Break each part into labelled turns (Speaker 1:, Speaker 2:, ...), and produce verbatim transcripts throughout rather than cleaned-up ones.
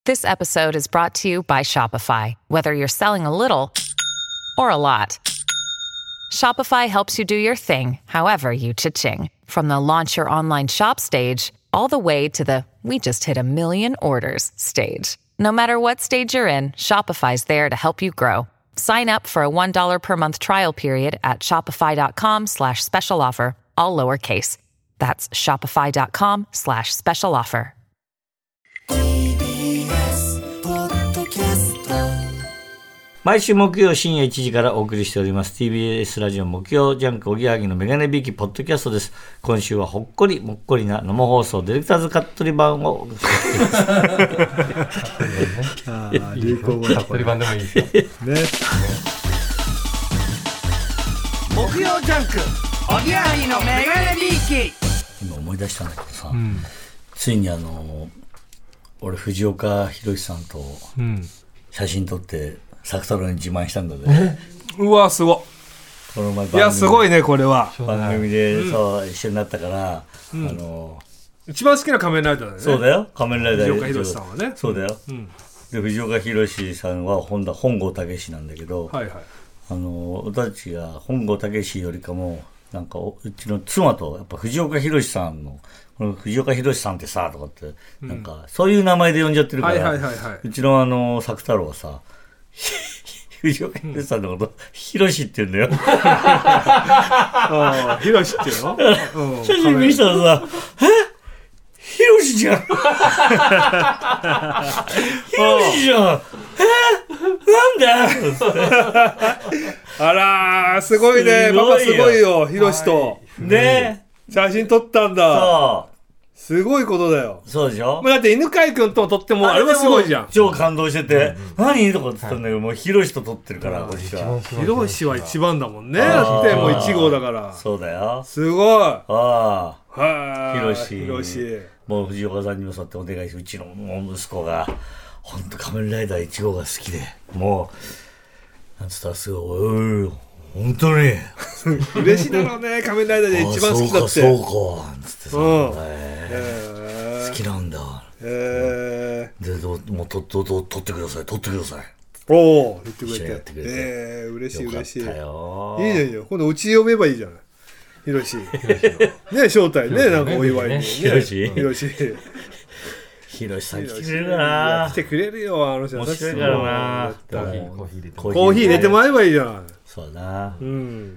Speaker 1: This episode is brought to you by Shopify. Whether you're selling a little or a lot, Shopify helps you do your thing, however you cha-ching. From the launch your online shop stage, all the way to the we just hit a million orders stage. No matter what stage you're in, Shopify's there to help you grow. Sign up for a one dollar per month trial period at shopify.com slash special offer, all lowercase. That's shopify.com slash special offer.
Speaker 2: 毎週木曜深夜いちじからお送りしております ティービーエス ラジオ木曜ジャンクおぎやはぎのメガネビーキポッドキャストです。今週はほっこりもっこりな生放送ディレクターズカットリ版を
Speaker 3: 流行語カットリ版でもいいですよ、ね、
Speaker 4: 木曜ジャンクおぎやはぎのメガネビーキ。
Speaker 2: 今思い出したんだけどさ、うん、ついにあの俺藤岡弘さんと写真撮って作太郎に自慢したんだね。
Speaker 3: うわすごい。
Speaker 2: この前
Speaker 3: いやすごいねこれは。
Speaker 2: 番組でそう、うん、一緒になったから、
Speaker 3: うん、
Speaker 2: あの
Speaker 3: 一番好きな仮面ライダーだよね。
Speaker 2: そうだよ仮面ライダー。
Speaker 3: 藤岡弘さんはね。
Speaker 2: そうだよ。うん、で藤岡弘さんは本田本郷武なんだけど、はいはい、あの俺たちが本郷武よりかもなんかうちの妻とやっぱ藤岡弘さんのこの藤岡弘さんってさとかって、うん、なんかそういう名前で呼んじゃってるから、はいはいはいはい、うちのあの作太郎はさ藤岡弘さんのこと、ひろしって言うんだよ。
Speaker 3: ああ、ひろしっていうの？
Speaker 2: 写真見したらさ、え？ひろしじゃん。ひろしじゃん。え？なんだ？
Speaker 3: あらー、すごいね。パパすごいよ、ひろしと。
Speaker 2: ね、
Speaker 3: 写真撮ったんだ。そう。すごいことだよ。
Speaker 2: そうでしょ。
Speaker 3: だって犬飼君と撮ってもあれもすごいじゃん。
Speaker 2: 超感動してて、うん、何とかって言ったんだけど、もうヒロシと撮ってるからこっちは。
Speaker 3: ヒロシは一番だもんね。だってもういち号だから。
Speaker 2: そうだよ。
Speaker 3: すごい。あ
Speaker 2: あ。
Speaker 3: はい。
Speaker 2: ヒロシ。
Speaker 3: ヒロシ。
Speaker 2: もう藤岡さんにもそうやってお願いし、うちの息子が本当仮面ライダーいち号が好きで、もうなんつったらすごい。おい本当に
Speaker 3: 嬉しいだろうね。仮面ライダーで一番好きだって。
Speaker 2: そうかそうかつってさ、うん
Speaker 3: えー、
Speaker 2: 好きなんだ。
Speaker 3: え
Speaker 2: ー、でどもうととと撮ってください撮ってください。
Speaker 3: おお言ってくれて。やってくれてえー、嬉しい嬉しい。
Speaker 2: よかったよ。
Speaker 3: いいねいいね。今度うち呼べばいいじゃない。ひろし。ね招待ねなんかお祝いにね。
Speaker 2: ひろし。
Speaker 3: ひろし。
Speaker 2: ひろしさん来てくれるかな。
Speaker 3: 来てくれるよあの人。
Speaker 2: 面白いからな。
Speaker 3: コーヒー入れてもらえばいいじゃない。
Speaker 2: そうだな、
Speaker 3: うん、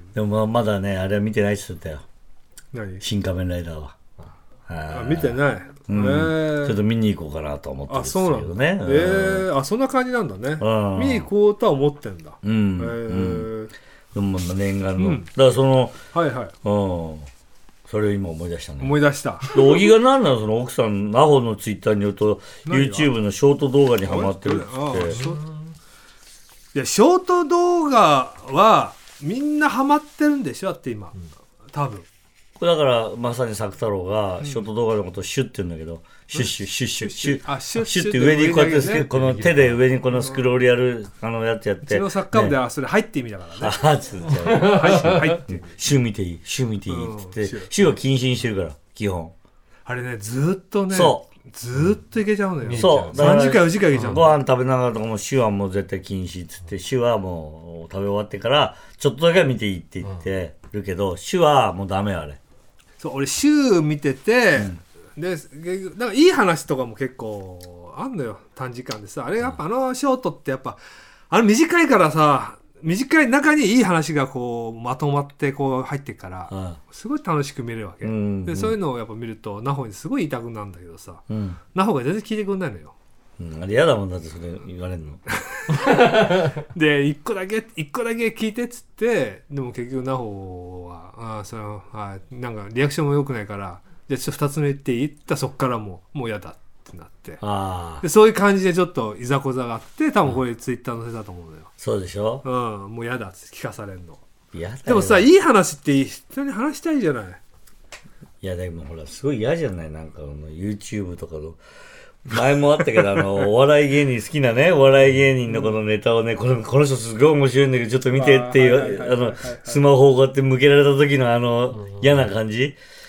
Speaker 2: でもまだねあれは見てないって言ってたよ。
Speaker 3: 何？
Speaker 2: 新仮面ライダーは。
Speaker 3: ああ見てない、
Speaker 2: うんえー、ちょっと見に行こうかなと思ってるんですけどね。
Speaker 3: あそうなんだ、うん、えー、あそんな感じなんだね、うん、見に行こうとは思ってんだ、
Speaker 2: うん
Speaker 3: えー
Speaker 2: うん、でも念願の、
Speaker 3: うん、
Speaker 2: だからその
Speaker 3: はいはい、
Speaker 2: うん、それを今思い出したね。
Speaker 3: 思い出した。
Speaker 2: 小木が何なのその奥さんナホのツイッターによると YouTube のショート動画にハマってるって言って。
Speaker 3: いやショート動画はみんなハマってるんでしょだって今、うん、多分
Speaker 2: これだからまさに作太郎がショート動画のことをシュッって言うんだけど、うん、シュッシュッシュッシュッシュッシュッシュッって上にこうやって、ね、この手で上にこのスクロールやるあのやつやって、うち
Speaker 3: のサッカー部ではそれ入って意味だからね。
Speaker 2: ああつって入ってシュ見ていいシュ見ていいって言って、うん、シュは禁止にしてるから基本
Speaker 3: あれねずっとね
Speaker 2: そう
Speaker 3: ずっといけちゃうのよ。
Speaker 2: そう
Speaker 3: さんじかんよじかんいけちゃうの。
Speaker 2: ご飯食べながらとかもシュはもう絶対禁止っつってシュはもう食べ終わってからちょっとだけは見ていいって言ってるけど、うん、シュはもうダメあれ。
Speaker 3: そう俺シュ見てて、うん、でなんかいい話とかも結構あんのよ短時間でさ。あれやっぱあのショートってやっぱあれ短いからさ短い中にいい話がこうまとまってこう入ってくから、うん、すごい楽しく見れるわけ、うんうん、でそういうのをやっぱ見るとナホにすごい言いたくなるんだけどさ、うん、ナホが全然聞いてくれないのよ、
Speaker 2: うん、あれ嫌だもんだってそれ言われるの
Speaker 3: で一個だけ一個だけ聞いてっつってでも結局ナホはあそのあなんかリアクションも良くないからじゃあちょっとふたつめ言っていいって言ったらそっからもうもう嫌だってなってあでそういう感じでちょっといざこざがあって多分これツイッター載せたと思うのよ。
Speaker 2: そうでしょ、
Speaker 3: うん、もう嫌だって聞かされるの。
Speaker 2: 嫌だよ。
Speaker 3: でもさいい話って人に話したいじゃない。
Speaker 2: いやでもほらすごい嫌じゃないなんかの YouTube とかの前もあったけどあのお笑い芸人好きなねお笑い芸人のこのネタをねこのこの人すごい面白いんだけどちょっと見てっていうあのスマホをこうやって向けられた時のあの嫌な感じ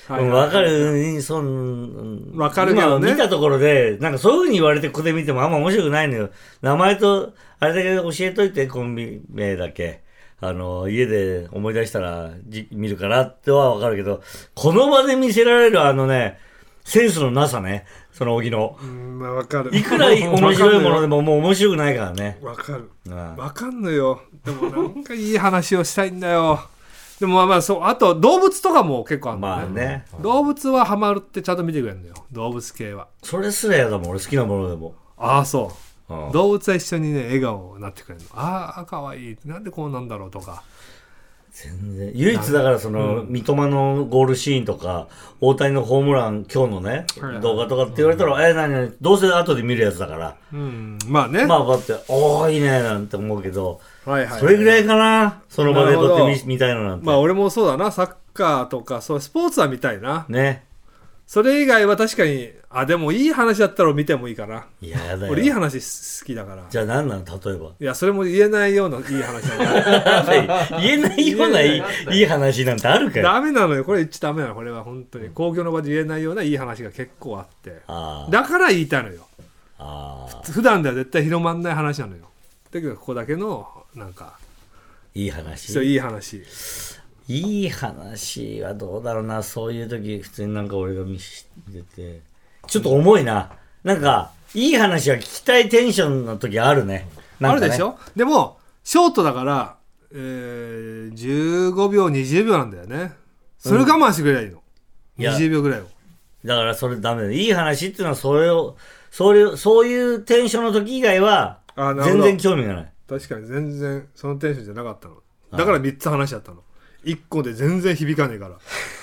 Speaker 2: はいはいはい、分かる、そん
Speaker 3: 分かるけどね。
Speaker 2: 今見たところで、なんかそういう風に言われてここで見てもあんま面白くないのよ。名前と、あれだけ教えといて、コンビ名だけ。あの、家で思い出したらじ見るからっては分かるけど、この場で見せられるあのね、センスのなさね、その荻野。
Speaker 3: うん、まあ分かる。
Speaker 2: いくら面白いものでももう面白くないからね。
Speaker 3: 分かる。分かんのよ。でもなんかいい話をしたいんだよ。でもまあまあそう、あと動物とかも結構あるんだね。
Speaker 2: まあね。
Speaker 3: 動物はハマるってちゃんと見てくれるんだよ。動物系は。
Speaker 2: それすらやだもん、俺好きなものでも。
Speaker 3: ああ、そう。うん、動物は一緒にね、笑顔になってくれるの。ああ、かわいい。なんでこうなんだろうとか。
Speaker 2: 全然。唯一だからその、うん、三笘のゴールシーンとか、大谷のホームラン、今日のね、動画とかって言われたら、うん、え、なになに、どうせ後で見るやつだから。
Speaker 3: うん。まあね。
Speaker 2: まあ、だって、おー、いいね、なんて思うけど、はいはいはい、それぐらいかな、その場で撮って 見, 見たいのなんて。
Speaker 3: まあ俺もそうだな、サッカーとかそうスポーツは見たいな。
Speaker 2: ね。
Speaker 3: それ以外は確かに、あ、でもいい話だったら見てもいいかな。
Speaker 2: いややだよ。
Speaker 3: 俺いい話好きだから。
Speaker 2: じゃあ何なの、例えば。
Speaker 3: いや、それも言えないようないい話なんだ。
Speaker 2: 言えないようないいいい話なんてあるかよ。
Speaker 3: ダメなのよ、これ言っちゃダメなの。これは本当に公共の場で言えないようないい話が結構あって。あ、だから言いたいのよ。あ、普段では絶対広まんない話なのよ。だけどここだけのなんか
Speaker 2: いい話。
Speaker 3: そう、いい話。
Speaker 2: いい話はどうだろうな。そういう時普通になんか俺が見せててちょっと重いな。なんかいい話は聞きたいテンションの時あるね。なんかね、
Speaker 3: あるでしょ。でもショートだから、えー、じゅうごびょうにじゅうびょうなんだよね。それ我慢してくれりゃいいの、うん、にじゅうびょうぐらいを。
Speaker 2: だからそれダメだ。いい話っていうのはそれをそれそういうテンションの時以外は全然興味がない。
Speaker 3: 確かに全然そのテンションじゃなかったの。だからみっつ話しちゃったの。いっこで全然響かねえから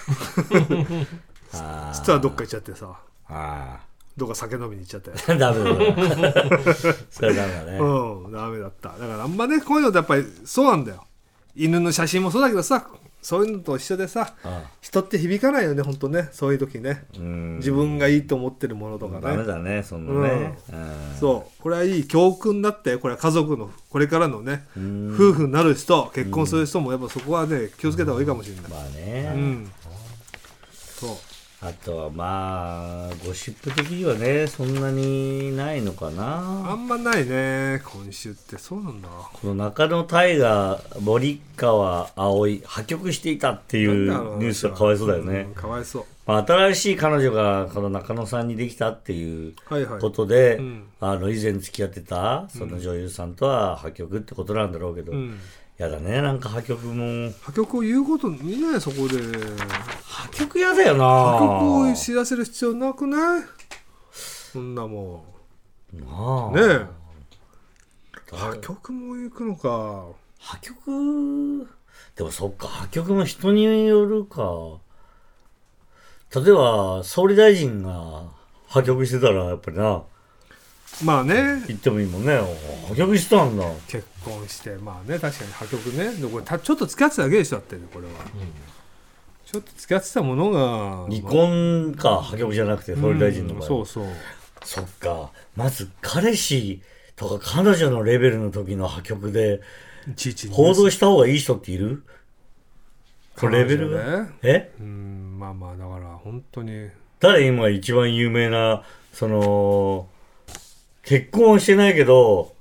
Speaker 3: あ実はどっか行っちゃってさ、あどっか酒飲みに行っちゃったよ
Speaker 2: ダメだそれダメだね。
Speaker 3: うんダメだった。だからあんまねこういうのってやっぱりそうなんだよ。犬の写真もそうだけどさ、そういうのと一緒でさ、ああ人って響かないよね本当ね。そういう時ね、うん自分がいいと思ってるものとかね。
Speaker 2: ダメだねそんなね、
Speaker 3: うん、そうこれはいい教訓だって。これは家族のこれからのね夫婦になる人結婚する人もやっぱそこはね気をつけた方がいいかもしれない。
Speaker 2: まあね、うん、そうあとはまあゴシップ的にはねそんなにないのかな。
Speaker 3: あんまないね今週って。そうなんだ。
Speaker 2: この中野大河森川葵破局していたっていうニュースがかわいそうだよね、
Speaker 3: うん、かわいそう。
Speaker 2: まあ、新しい彼女がこの中野さんにできたっていうことで、はいはいうん、あの以前付き合ってたその女優さんとは破局ってことなんだろうけど、うん、やだねなんか破局も。破
Speaker 3: 局を言うこと見ないそこで。
Speaker 2: 破局やだよな。
Speaker 3: 破局を知らせる必要なくない？そんなもん。まあ、ねえ。破局も行くのか。
Speaker 2: 破局でもそっか破局も人によるか。例えば総理大臣が破局してたらやっぱりな。
Speaker 3: まあね
Speaker 2: 言ってもいいもんね。破局してたんだ。
Speaker 3: 結婚してまあね確かに破局ね。でこれたちょっと付き合ってただけでしょだってこれは、うん、ちょっと付き合ってたものが
Speaker 2: 離婚か、まあ、破局じゃなくて総理大臣の場合、
Speaker 3: うん、そうそう
Speaker 2: そっか。まず彼氏とか彼女のレベルの時の破局で報道した方がいい人っている？これレベルが、ね、え
Speaker 3: うんまあまあだから本当に
Speaker 2: 誰今一番有名なその結婚してないけど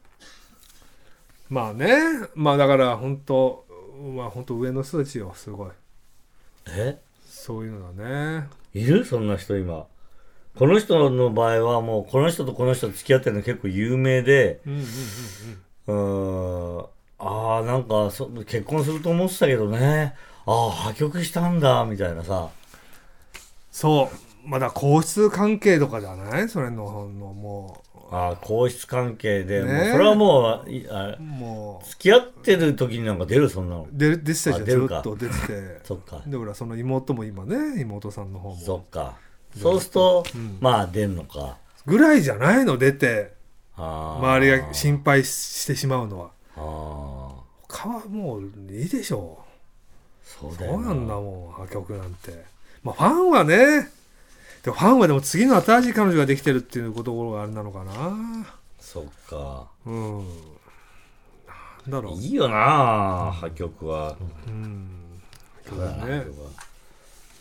Speaker 3: まあねまあだから本当まあ本当上の人たちよすごい。
Speaker 2: え
Speaker 3: そういうのだね。
Speaker 2: いるそんな人今。この人の場合はもうこの人とこの人と付き合ってるの結構有名で、うんうんうんうん、うーんああなんかそ結婚すると思ってたけどねああ破局したんだみたいなさ。
Speaker 3: そうまだ皇室関係とかじゃないそれののも
Speaker 2: うああ皇室関係で、ね、もうそれはもうあもう付き合ってる時になんか出るそんなの
Speaker 3: 出出てたじゃん。ずっと出てて
Speaker 2: そっか。
Speaker 3: でほらその妹も今ね妹さんの方も
Speaker 2: そっかそうすると、うん、まあ出んのか
Speaker 3: ぐらいじゃないの出てあ周りが心配してしまうのは。あ他はもういいでしょう。そうだよな。そうなんだもん破局なんて。まあファンはねでもファンはでも次の新しい彼女ができてるっていうところがあれなのかな。
Speaker 2: そっか
Speaker 3: うんなんだろう
Speaker 2: いいよな、うん、破局は、うん、
Speaker 3: そうだね。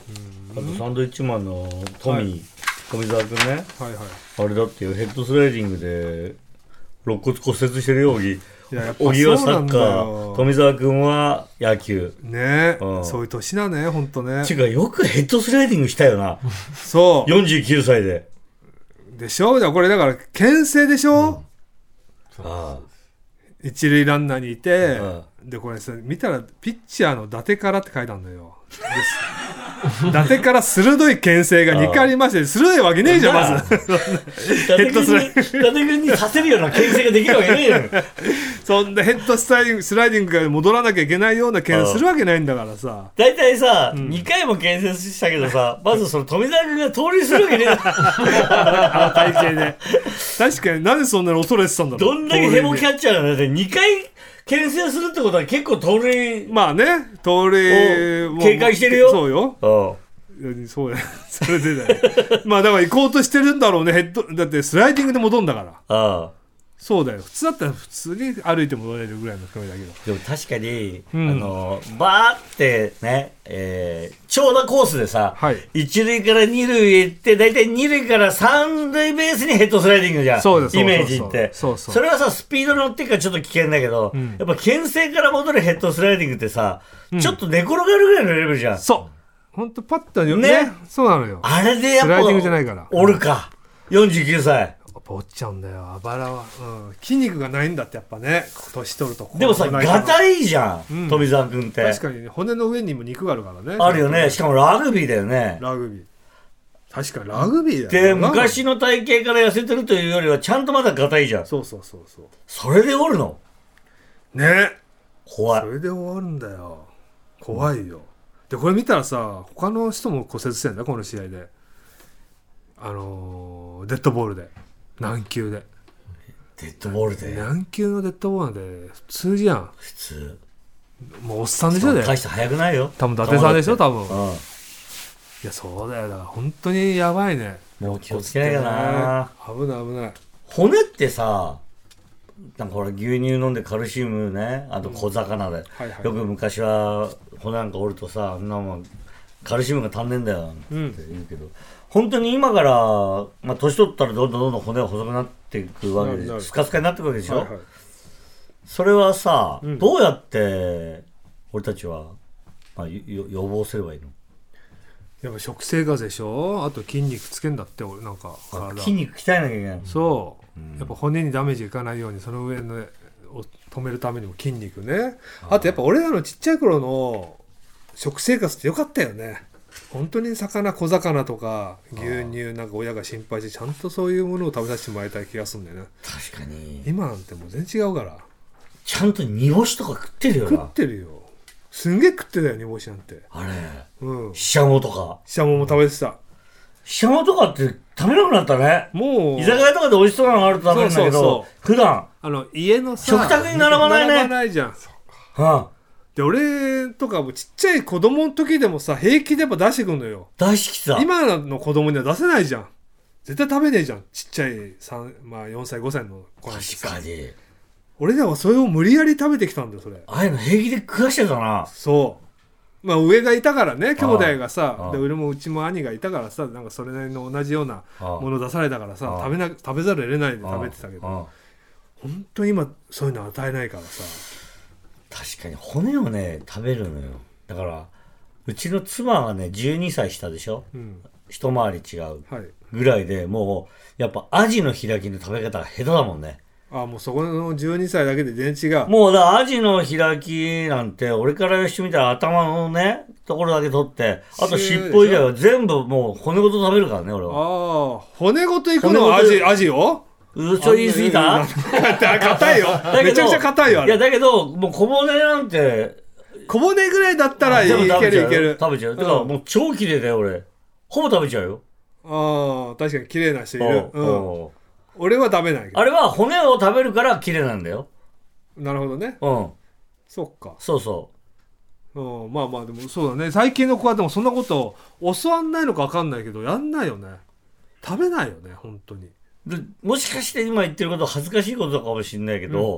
Speaker 2: あとサンドイッチマンのトミー、はい、富澤君ね、はいはい、あれだってよヘッドスライディングで肋骨骨折してるよ。小木はサッカー、富澤君は野球
Speaker 3: ね、うん、そういう年だねほんとね。
Speaker 2: 違うよくヘッドスライディングしたよな
Speaker 3: そう
Speaker 2: よんじゅうきゅうさいで
Speaker 3: でしょ。これだから牽制でしょ、うん、
Speaker 2: ああ
Speaker 3: 一塁ランナーにいて、うん、でこれさ見たらピッチャーの伊達からって書いてあるのよ。伊達から鋭い牽制がにかいありまして、鋭いわけねえじゃんまず。ヘ
Speaker 2: ッドスライディング伊達君にさせるような牽制ができるわけねえよ。
Speaker 3: そんなヘッドスライディングスライディングが戻らなきゃいけないような牽制するわけないんだからさ。
Speaker 2: 大体さ、うん、にかいも牽制したけどさ、まずその富澤君が盗塁するわけねえよ。
Speaker 3: あの体型で確かになんでそんなに恐れてたんだろう。
Speaker 2: どんだけヘボキャッチャーなんだってにかい牽制するってことは結構盗塁
Speaker 3: まあね盗塁
Speaker 2: を警戒してるよ。
Speaker 3: そうよ。ああそうやそれでだよまあだから行こうとしてるんだろうね。ヘッドだってスライディングで戻るんだから。ああそうだよ。普通だったら普通に歩いて戻れるぐらいの距離だけど。
Speaker 2: でも確かに、うん、あのバーってね、えー、長打コースでさ、はい、一塁から二塁へ行ってだいたい二塁から三塁ベースにヘッドスライディングじゃん。そうですイメージってそうそうそれはさスピード乗ってるからちょっと危険だけど、うん、やっぱ牽制から戻るヘッドスライディングってさ、うん、ちょっと寝転がるぐらいのレベルじゃん。
Speaker 3: そうほんとパッとね、ねそうなのよ。
Speaker 2: あれでやっぱスライディングじゃないからおるかよんじゅうきゅうさい
Speaker 3: 落ちちゃうんだよあばらは、うん、筋肉がないんだってやっぱね年取ると。
Speaker 2: でもさガタいいじゃん、うん、富澤君って。
Speaker 3: 確かに、ね、骨の上にも肉があるからね。
Speaker 2: あるよね。しかもラグビーだよね。
Speaker 3: ラグビー確かにラグビーだよ
Speaker 2: で昔の体型から痩せてるというよりはちゃんとまだガタいいじゃん。
Speaker 3: そうそうそうそう。
Speaker 2: それでおるの
Speaker 3: ね
Speaker 2: 怖い。
Speaker 3: それで終わるんだよ怖いよ、うん、でこれ見たらさ他の人も骨折してんだこの試合で。あのー、デッドボールで軟球で
Speaker 2: デッドボールで
Speaker 3: 軟球のデッドボールなんて普通じゃん。
Speaker 2: 普通
Speaker 3: もうおっさんでしょで
Speaker 2: 大して速くないよ
Speaker 3: 多分伊達さんでしょ多分、うん、いやそうだよだから本当にやばいね。
Speaker 2: もう気をつけないかな。
Speaker 3: 危ない危ない。
Speaker 2: 骨ってさなんかほら牛乳飲んでカルシウムねあと小魚で、うんはいはい、よく昔は骨なんか折るとさあんなもんカルシウムが足んねえんだよって言うけど、うん、本当に今から、まあ、年取ったらどんどんどんどん骨が細くなっていくわけでスカスカになっていくわけでしょ、はいはい、それはさ、うん、どうやって俺たちは、まあ、予防すればいいの。
Speaker 3: やっぱ食生活でしょ。あと筋肉つけんだって俺なんか
Speaker 2: 体筋肉鍛えなきゃいけない。
Speaker 3: そう、うん、やっぱ骨にダメージいかないようにその上のを止めるためにも筋肉ね。 あ, あとやっぱ俺らのちっちゃい頃の食生活ってよかったよね。本当に魚小魚とか牛乳なんか親が心配してちゃんとそういうものを食べさせてもらいたい気がするんだよね。
Speaker 2: 確かに
Speaker 3: 今なんてもう全然違うから。
Speaker 2: ちゃんと煮干しとか食ってるよな。
Speaker 3: 食ってるよすんげえ食ってたよ煮干しなんて。
Speaker 2: あれうんシャモとか
Speaker 3: シャモも食べてた。
Speaker 2: シャモとかって食べなくなったね。もう居酒屋とかで美味しそうなのがあると食べるんだけどそうそうそう普段
Speaker 3: あの家のさ
Speaker 2: 食卓に並ばないね。
Speaker 3: 並ばないじゃん。はあで俺とかもちっちゃい子供の時でもさ平気でやっぱ出してくんのよ。
Speaker 2: 出してきた。
Speaker 3: 今の子供には出せないじゃん。絶対食べねえじゃんちっちゃいさん、まあ、よんさいごさいの子なんてさ。
Speaker 2: 確かに
Speaker 3: 俺らはそれを無理やり食べてきたんだよそれ。
Speaker 2: ああいうの平気で食わしてたな。
Speaker 3: そうまあ上がいたからね兄弟がさで俺もうちも兄がいたからさなんかそれなりの同じようなもの出されたからさ食べな食べざるを得ないで食べてたけど本当に今そういうの与えないからさ。
Speaker 2: 確かに骨をね食べるのよ。だからうちの妻はねじゅうにさい下でしょ、うん、一回り違うぐらいで、はい、もうやっぱアジの開きの食べ方が下手だもんね。
Speaker 3: あもうそこのじゅうにさいだけで全然違う。
Speaker 2: もうだアジの開きなんて俺からしてみたら頭のねところだけ取ってあと尻尾以外は全部もう骨ごと食べるからね俺は。あ
Speaker 3: あ骨ごといくのアジアジを
Speaker 2: 嘘言い過ぎた
Speaker 3: 硬いよめちゃくちゃ硬いよあれ。
Speaker 2: いやだけどもう小骨なんて
Speaker 3: 小骨ぐらいだったらいけるいける
Speaker 2: 食べちゃう。だからもう超綺麗だよ俺。ほぼ食べちゃうよ。
Speaker 3: ああ確かに綺麗な人いる、うん、俺は食べないけど。
Speaker 2: あれは骨を食べるから綺麗なんだよ。
Speaker 3: なるほどね。
Speaker 2: うん
Speaker 3: そっか
Speaker 2: そうそう、
Speaker 3: うん、まあまあでもそうだね最近の子はでもそんなこと教わんないのか分かんないけどやんないよね。食べないよね本当に。
Speaker 2: でもしかして今言ってること恥ずかしいことかもしれないけど、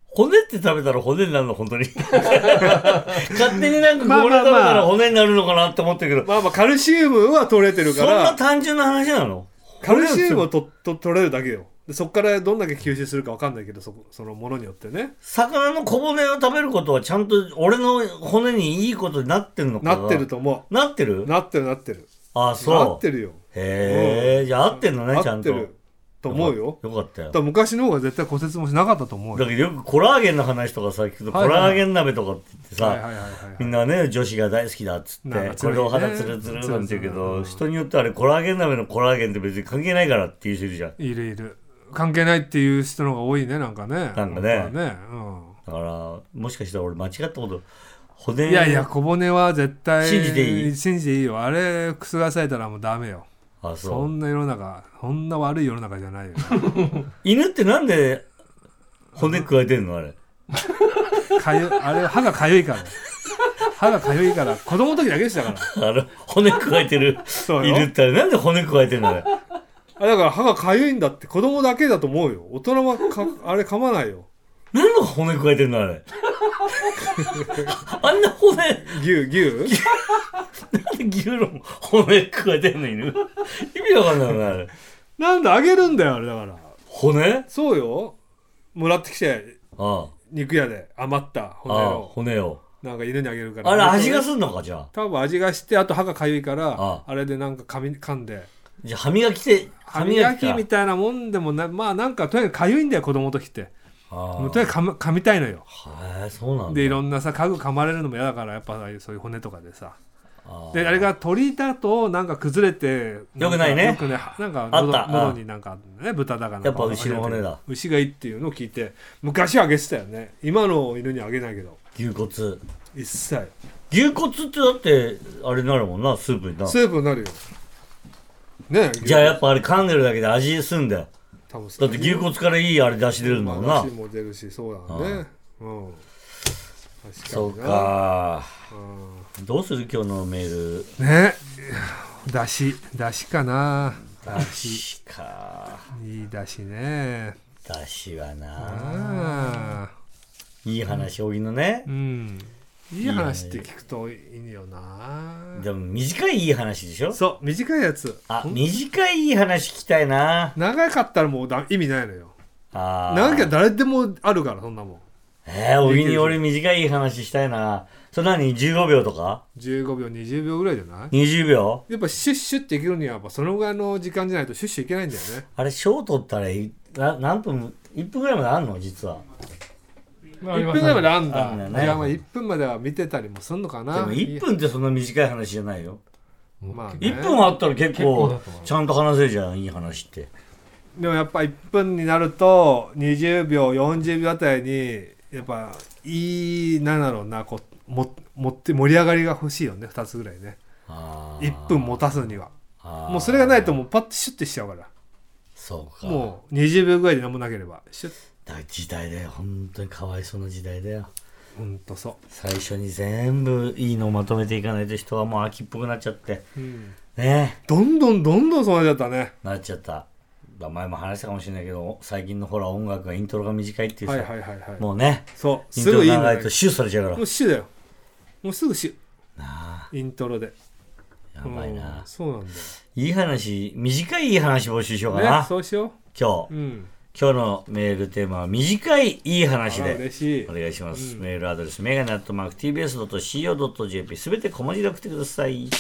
Speaker 2: 骨って食べたら骨になるの本当に勝手になんかこれ食べたら骨になるのかなって思ってるけど、
Speaker 3: まあまあカルシウムは取れてるから。
Speaker 2: そんな単純な話なの？
Speaker 3: カルシウムをとと取れるだけよ。でそこからどんだけ吸収するか分かんないけど、そそのものによってね。
Speaker 2: 魚の小骨を食べることはちゃんと俺の骨にいいことになってるのかな？
Speaker 3: なってると思う。
Speaker 2: なってる？
Speaker 3: なってるなってる。
Speaker 2: ああそう。
Speaker 3: なってるよ。
Speaker 2: へえ、じゃあ合ってんのね、ちゃんと。
Speaker 3: 合ってると思うよ。
Speaker 2: よかったよ。
Speaker 3: だ昔の方が絶対骨折もしなかったと思うよ。
Speaker 2: だけどよくコラーゲンの話とかさ、聞くと、コラーゲン鍋とかって言ってさ、みんなね、女子が大好きだっつって、これお肌ツルツルなんて言うけど、人によってあれコラーゲン鍋のコラーゲンって別に関係ないからっていう人いるじゃん。
Speaker 3: いるいる。関係ないっていう人の方が多いね、なんかね。
Speaker 2: なんかね。
Speaker 3: ね、うん、
Speaker 2: だから、もしかしたら俺間違ったこと、骨。
Speaker 3: いやいや、小骨は絶対。
Speaker 2: 信じていい？
Speaker 3: 信じていいよ。あれ、覆されたらもうダメよ。
Speaker 2: あ、そう。
Speaker 3: そんな世の中、そんな悪い世の中じゃないよ。
Speaker 2: 犬ってなんで骨加えてんのあれ。
Speaker 3: かゆ、あれ、歯がかゆいから。歯がかゆいから、子供の時だけでしたから。
Speaker 2: あの、骨加えてる犬ってあれ、なんで骨加えてんのあれ。
Speaker 3: あれだから歯がかゆいんだって子供だけだと思うよ。大人はかあれ噛まないよ。
Speaker 2: 何の骨加えてんのあれ。あんな骨。
Speaker 3: 牛、牛
Speaker 2: なんで牛の骨加えてんの犬。意味わかんないなあれ。
Speaker 3: なんであげるんだよあれだから。
Speaker 2: 骨？
Speaker 3: そうよ。もらってきて、
Speaker 2: ああ
Speaker 3: 肉屋で余った骨を。
Speaker 2: ああ骨を。
Speaker 3: なんか犬にあげるから。
Speaker 2: あれ味がすんのかじゃあ。
Speaker 3: 多分味がして、あと歯がかゆいから、
Speaker 2: あ,
Speaker 3: あれでなんか噛み噛んで。
Speaker 2: じゃあ歯磨きて、
Speaker 3: 歯磨きみたいなもんでもな、まあなんかとにかくかゆいんだよ子供の時って。もうとにかく噛み、噛みたいのよ。
Speaker 2: へえ、そうなんだ。
Speaker 3: でいろんなさ家具噛まれるのも嫌だからやっぱそういう骨とかでさ。あであれが鳥だとなんか崩れて
Speaker 2: よくないね。
Speaker 3: よくねなんか喉喉になんかね豚だかな
Speaker 2: やっぱ牛の骨だ。
Speaker 3: 牛がいいっていうのを聞いて昔はあげてたよね。今の犬にあげないけど。
Speaker 2: 牛骨。
Speaker 3: 一切。
Speaker 2: 牛骨ってだってあれになるもんなスープにな。
Speaker 3: スープになるよ。ね。
Speaker 2: じゃあやっぱあれ噛んでるだけで味すんだよ。
Speaker 3: 多分
Speaker 2: だって牛骨からいいあれ出し出るもんな。
Speaker 3: 出汁も出るしそうだね。うん。確かに
Speaker 2: そうか。うん、どうする今日のメール。
Speaker 3: ね。だしだしかな。
Speaker 2: だしか。
Speaker 3: いいだしね。
Speaker 2: だしはな。いい話多いのね。
Speaker 3: うん。いい話って聞くといいよな。
Speaker 2: でも短いいい話でしょ。
Speaker 3: そう短いやつ。
Speaker 2: あ短いいい話聞きたいな。
Speaker 3: 長かったらもうだ意味ないのよ。
Speaker 2: あ
Speaker 3: 長きゃ誰でもあるからそんなもん。
Speaker 2: えー、おぎに俺短いいい話したいな。それ何じゅうごびょうとか
Speaker 3: じゅうごびょうにじゅうびょうぐらいじゃない。
Speaker 2: にじゅうびょう。
Speaker 3: やっぱシュッシュッっていけるにはやっぱそのぐらいの時間じゃないとシュッシュいけないんだよね。
Speaker 2: あれショートったらな何分いっぷんぐらいまであんの実は。
Speaker 3: まあ、いっぷんぐらいまであんだ。
Speaker 2: あんだよね。
Speaker 3: じゃあまあいっぷんまでは見てたりもすんのかな。
Speaker 2: でもいっぷんってそんな短い話じゃないよ。
Speaker 3: まあね、
Speaker 2: いっぷんあったら結構ちゃんと話せるじゃんいい話って。
Speaker 3: でもやっぱいっぷんになるとにじゅうびょうよんじゅうびょうあたりにやっぱいいなんだろうなこうも持って盛り上がりが欲しいよねふたつぐらいね。あいっぷん持たすにはもうそれがないともうパッとシュッてしちゃうから。
Speaker 2: そうか。
Speaker 3: もうにじゅうびょうぐらいで何もなければシュッ。
Speaker 2: だ時代だよ本当にかわいそうな時代だよ。
Speaker 3: ほんとそう。
Speaker 2: 最初に全部いいのをまとめていかないと人はもう秋っぽくなっちゃって、うん、ね
Speaker 3: どんどんどんどんそうなっちゃったね。
Speaker 2: なっちゃった。前も話したかもしれないけど最近のほら音楽がイントロが短いっていうさ、はいはいはいはい、もうね
Speaker 3: そう
Speaker 2: イントロ長いとシュッされちゃうから
Speaker 3: もうシュだよもうすぐシュ
Speaker 2: なあ
Speaker 3: イントロで
Speaker 2: やばいな、
Speaker 3: うん、そうなんだよ。
Speaker 2: いい話短いいい話募集しようかな、
Speaker 3: ね、そうしよう
Speaker 2: 今日、うん、今日のメールテーマは短いいい話で
Speaker 3: 嬉しい
Speaker 2: お願いします、うん、メールアドレスメガネアットマーク ティービーエスドットシーオードットジェーピー すべて小文字で送ってください。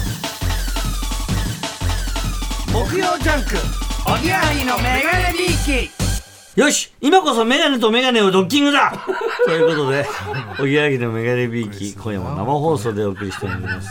Speaker 4: 木曜ジャンクおぎやはぎのメガネビーキ。
Speaker 2: よし今こそメガネとメガネをドッキングだということでおぎやはぎのメガネビーキ今夜も生放送でお送りしております。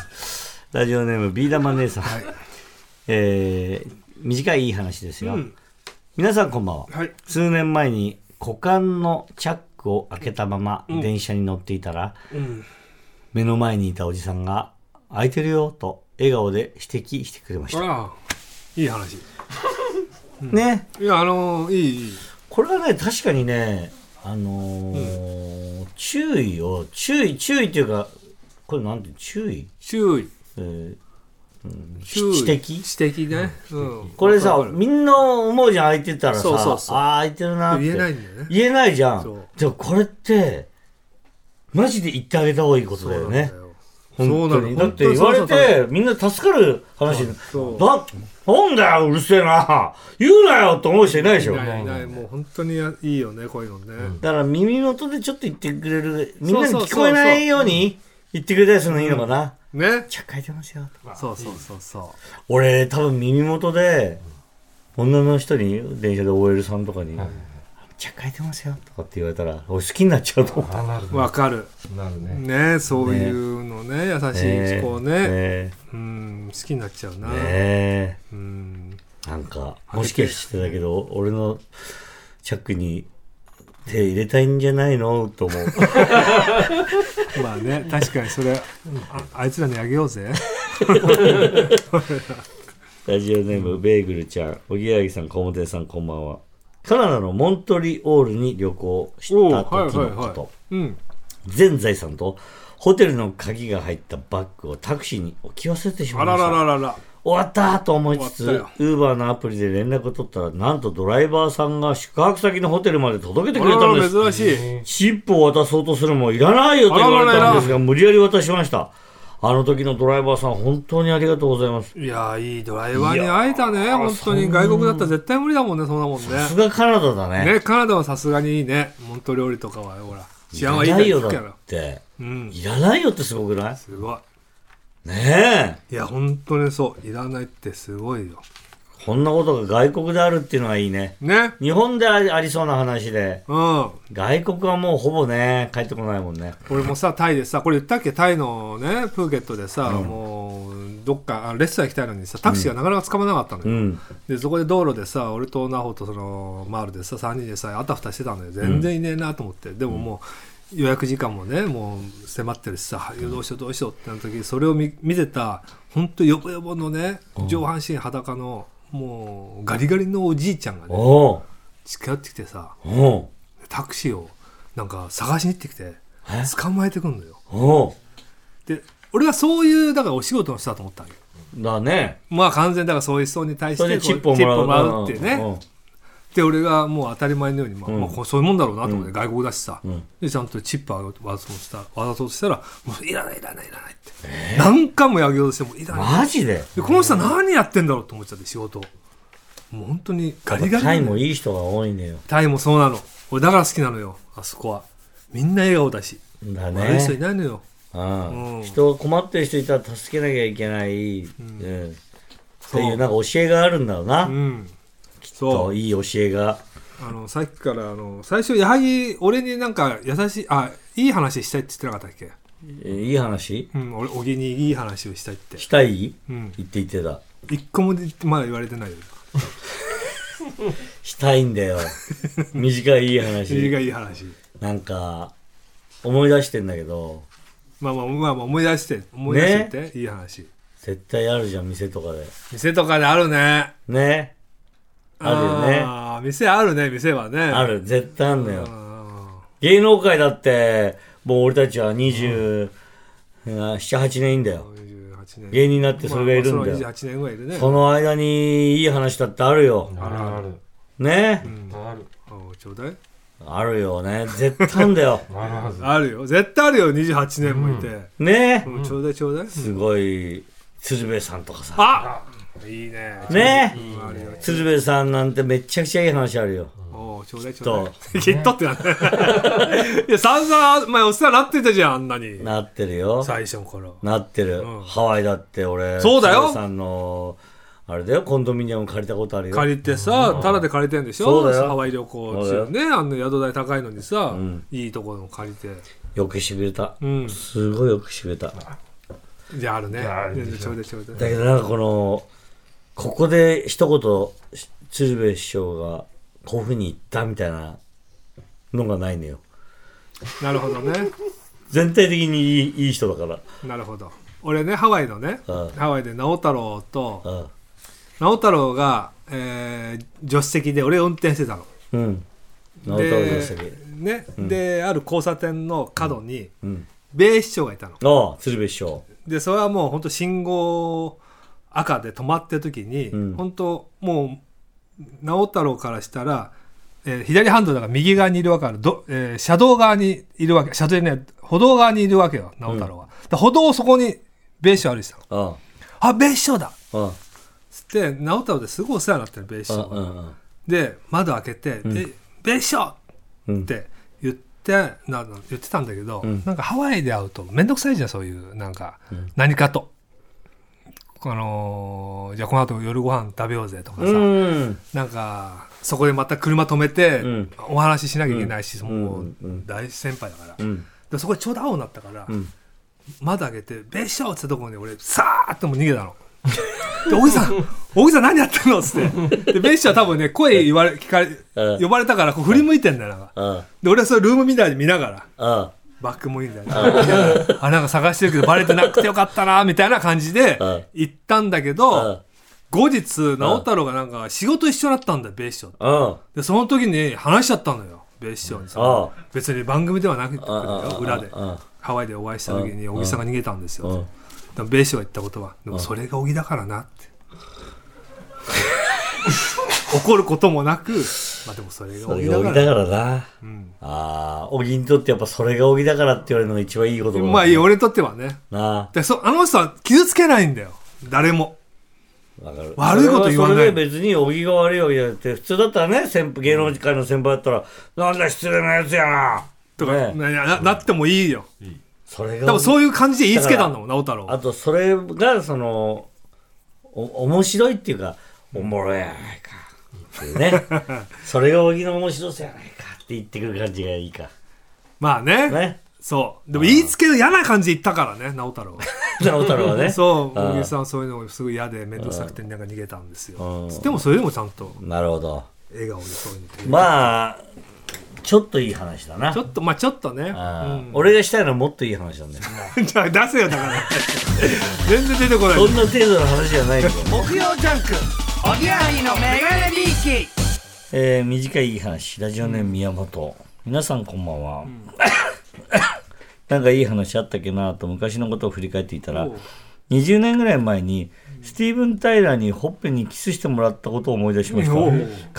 Speaker 2: ラジオネームビー玉姉さん、はい、えー、短いいい話ですよ、うん、皆さんこんばんは、はい、数年前に股間のチャックを開けたまま電車に乗っていたら、うん、目の前にいたおじさんが開いてるよと笑顔で指摘してくれました。
Speaker 3: ああいい話
Speaker 2: ね、
Speaker 3: いやあのー、いいいい
Speaker 2: これはね確かにねあのーうん、注意を注意注意っていうかこれなんて注意
Speaker 3: 注意、
Speaker 2: えー、 知的
Speaker 3: 知的ね、うん、
Speaker 2: これさみんな思うじゃん、空いてたらさ、そうそうそう、ああ空いてるなって
Speaker 3: 言えないんだよね。
Speaker 2: 言えないじゃん。じゃあこれってマジで言ってあげた方がいいことだよね。本当にだって言われてみんな助かる話だ。なんだようるせえな言うなよって思う人いないでしょ。
Speaker 3: いないいない、もう本当にいいよねこういうのね、うん、
Speaker 2: だから耳元でちょっと言ってくれる、みんなに聞こえないように言ってくれたりするのいいのかな、
Speaker 3: うん、ね、
Speaker 2: ちゃっかいてますよとか。
Speaker 3: そうそうそうそう。
Speaker 2: 俺多分耳元で女の人に電車で オーエル さんとかに、うん、ちゃっかいてますよとかって言われたら俺好きになっちゃうと思う。
Speaker 3: わかる。
Speaker 2: なるね。
Speaker 3: ね、そういうのね、優しい思考ね、ね、うん、好きになっちゃうな。
Speaker 2: ね、うん、なんかもしかしてだけど俺のチャックに手入れたいんじゃないのと思う。
Speaker 3: まあね、確かにそれ あ, あいつらにあげようぜ。
Speaker 2: ラジオネームベーグルちゃん、おぎやはぎさん、小本さん、こんばんは。カナダのモントリオールに旅行した時のこと、はいはいはい、うん、全財産とホテルの鍵が入ったバッグをタクシーに置き忘れてしまいました。あららららら、終わったと思いつつ、ウーバーのアプリで連絡を取ったら、なんとドライバーさんが宿泊先のホテルまで届けてくれたんです。
Speaker 3: 珍しい。
Speaker 2: チップを渡そうとするもいらないよと言われたんですが、無理やり渡しました。あの時のドライバーさん本当にありがとうございます。
Speaker 3: いやいいドライバーに会えたね。本当に外国だったら絶対無理だもんね、そんなもんね。
Speaker 2: さすがカナダだね。
Speaker 3: ね、カナダはさすがにいいね。モントリオールとかはほら治安はいい
Speaker 2: から。いらないよだって、うん、いらないよってすごくない？
Speaker 3: すごい
Speaker 2: ねえ。
Speaker 3: いや本当にそう、いらないってすごいよ。
Speaker 2: こんなことが外国であるっていうのはいいね。
Speaker 3: ね。
Speaker 2: 日本でありそうな話で、
Speaker 3: うん、
Speaker 2: 外国はもうほぼね帰ってこないもんね。
Speaker 3: 俺もさタイでさ、これ言ったっけ、タイのねプーケットでさ、うん、もうどっかレストラン行きたいのにさタクシーがなかなか捕まらなかったのよ、うん、でそこで道路でさ俺とナホとそのマールでささんにんでさあたふたしてたのよ。全然いねえなと思って、うん、でももう予約時間もねもう迫ってるしさ、うん、どうしようどうしようってなった時、それを 見, 見てた本当ヨボヨボのね上半身裸のもうガリガリのおじいちゃんがね近寄ってきてさ、タクシーをなんか探しに行ってきて捕まえてくんのよ。で俺はそういうだからお仕事の人だと思ったわけ
Speaker 2: だね。
Speaker 3: まあ完全だからそういう人に対して
Speaker 2: チップをもらう、
Speaker 3: もらうっていうね、うんうん、で俺がもう当たり前のように、まあうんまあ、そういうもんだろうなと思って、うん、外国だしさ、うん、でちゃんとチップを渡そうとしたらもういらないいらないいらないって、えー、何回もやげようとしてもいらない。
Speaker 2: マジ で,
Speaker 3: でこの人は何やってんだろうと思っちゃって仕事もう本当にガリガリ。
Speaker 2: タイもいい人が多いねよ。
Speaker 3: タイもそうなの。俺だから好きなのよ。あそこはみんな笑顔だし
Speaker 2: だね。
Speaker 3: 悪い人いないのよ。
Speaker 2: ああ、うん、人が困ってる人いたら助けなきゃいけない、うんうん、っていうなんか教えがあるんだろうな、うん、きっといい教えが。
Speaker 3: あのさっきからあの最初やはり俺になんか優しいあいい話したいって言ってなかったっけ。
Speaker 2: えいい話、
Speaker 3: うん、俺小木にいい話をしたいって
Speaker 2: したい、うん、言って言ってた。
Speaker 3: 一個もまだ言われてないよ。
Speaker 2: したいんだよ。短いいい話。
Speaker 3: 短いいい話。
Speaker 2: なんか思い出してんだけど。
Speaker 3: まあまあまあまあ思い出して思い出してって、ね、いい話。
Speaker 2: 絶対あるじゃん店とかで。
Speaker 3: 店とかであるね。
Speaker 2: ね。あるよね。
Speaker 3: ああ店あるね店はね。
Speaker 2: ある絶対あるんだよ。芸能界だってもう俺たちはにじゅうなな、はちねんいいんだよ。芸人になってそれがいるんだよ。まあ、そのにじゅうはちねんぐらいいるね。その間にいい話だってあるよ。
Speaker 3: あるある。
Speaker 2: ね、
Speaker 3: うん、ある。あちょうだい。
Speaker 2: あるよね。絶対あんだよ。
Speaker 3: あるよ。絶対あるよ。にじゅうはちねんもいて。
Speaker 2: うん、ね、
Speaker 3: うん、ちょうだいちょうだい。
Speaker 2: すごい鶴瓶さんとかさ。
Speaker 3: あいいね。
Speaker 2: ね、うん、鶴瓶さんなんてめちゃくちゃいい話あるよ。
Speaker 3: おちょうだいちょうだい。きっとってなって。いや散々前お世話なってたじゃんあんなに。
Speaker 2: なってるよ。
Speaker 3: 最初から。
Speaker 2: なってる。うん、ハワイだって俺。
Speaker 3: そうだよ。
Speaker 2: 鶴瓶さんのあれだよコンドミニアム借りたことあるよ。
Speaker 3: 借りてさタダで借りてんでしょ。そうだよ。ハワイ旅行中ねあの宿代高いのにさ、うん、いいところも借りて。
Speaker 2: よくしてくれた。うん、すごいよくしてくれた。
Speaker 3: じゃああるね。ちょうだいちょうだい。
Speaker 2: だけどなんかこのここで一言鶴瓶師匠がこういうふうに言ったみたいなのがないのよ。
Speaker 3: なるほどね。
Speaker 2: 全体的にいい、いい人だから。
Speaker 3: なるほど。俺ねハワイのね、ああハワイで直太朗とああ直太朗が、えー、助手席で俺運転してたの。うん。直太朗助手席。ね、うん、である交差点の角に、うん、米師匠がいたの。
Speaker 2: ああ鶴瓶師匠。
Speaker 3: でそれはもう本当信号赤で止まってる時に、
Speaker 2: うん、
Speaker 3: 本当もう直太朗からしたら、えー、左ハンドルだから右側にいるわけだ、えー、車道側にいるわけ、車道ね、歩道側にいるわけよ直太朗は、うん、歩道をそこにベーション歩いてたの。ああベーションだっつって直太朗ですごいお世話になってるベーションがで窓開けて、うん、でベーションって言って、うん、な言ってたんだけど、うん、なんかハワイで会うとめんどくさいじゃん、そういうなんか、うん、何かとあのー、じゃあこの後夜ご飯食べようぜとかさ、うん、なんかそこでまた車止めて、うん、お話ししなきゃいけないし、うん、もう大先輩だから、うん、でそこでちょうど青になったから、うん、窓開けてベーションってところに俺さーっとも逃げたのでおじさんおじさん何やってんのっつってでベッシュは多分ね声言われ聞かれ呼ばれたからこう振り向いてんだよなんかで俺はそれルームみたいに見ながらバックもいいんだよあなんか探してるけどバレてなくてよかったなみたいな感じで行ったんだけど後日直太朗がなんか仕事一緒だったんだよベッシュでその時に話しちゃったのよベッシュにさ別に番組ではなくて裏でハワイでお会いした時に小木さんが逃げたんですよベーションが言ったことはでもそれが小木だからなって怒ることもなく、まあ、でもそれが小木だから
Speaker 2: だからな、うん、あ小木にとってやっぱそれが小木だからって言われるのが一番いいことだ、ね、
Speaker 3: まあいい俺にとってはねなでそあの人は傷つけないんだよ誰も
Speaker 2: わかる
Speaker 3: 悪いこと言わないそれ
Speaker 2: で別に小木が悪いわけじゃなくて普通だったらね先芸能界の先輩だったら、うん、なんだ失礼なやつやな
Speaker 3: とか、ね、な, なってもいいよいい
Speaker 2: それが
Speaker 3: 多分そういう感じで言いつけたんだもん直太朗
Speaker 2: あとそれがそのお面白いっていうかおもろいやないかっていうねそれが小木の面白さやないかって言ってくる感じがいいか
Speaker 3: まあ ね, ねそうでも言いつけの嫌な感じで言ったからね直太朗は
Speaker 2: 直太朗はね
Speaker 3: そう小木さんそういうのすごい嫌で面倒くさくてなんか逃げたんですよでもそれでもちゃんと
Speaker 2: なるほど
Speaker 3: 笑顔でそういうの
Speaker 2: まあちょっといい話だな
Speaker 3: ちょっとまあちょっとね、うん、
Speaker 2: 俺がしたいのはもっといい話なんだよ
Speaker 3: じゃあ出せよだから全然出てこない
Speaker 2: そんな程度の話じゃないけど
Speaker 4: 木曜ジャンクおぎやはぎのメガネビーキ、
Speaker 2: えー、短いいい話ラジオネーム宮本、うん、皆さんこんばんは、うん、なんかいい話あったっけなと昔のことを振り返っていたらにじゅうねんぐらい前にスティーブン・タイラーにほっぺにキスしてもらったことを思い出しました。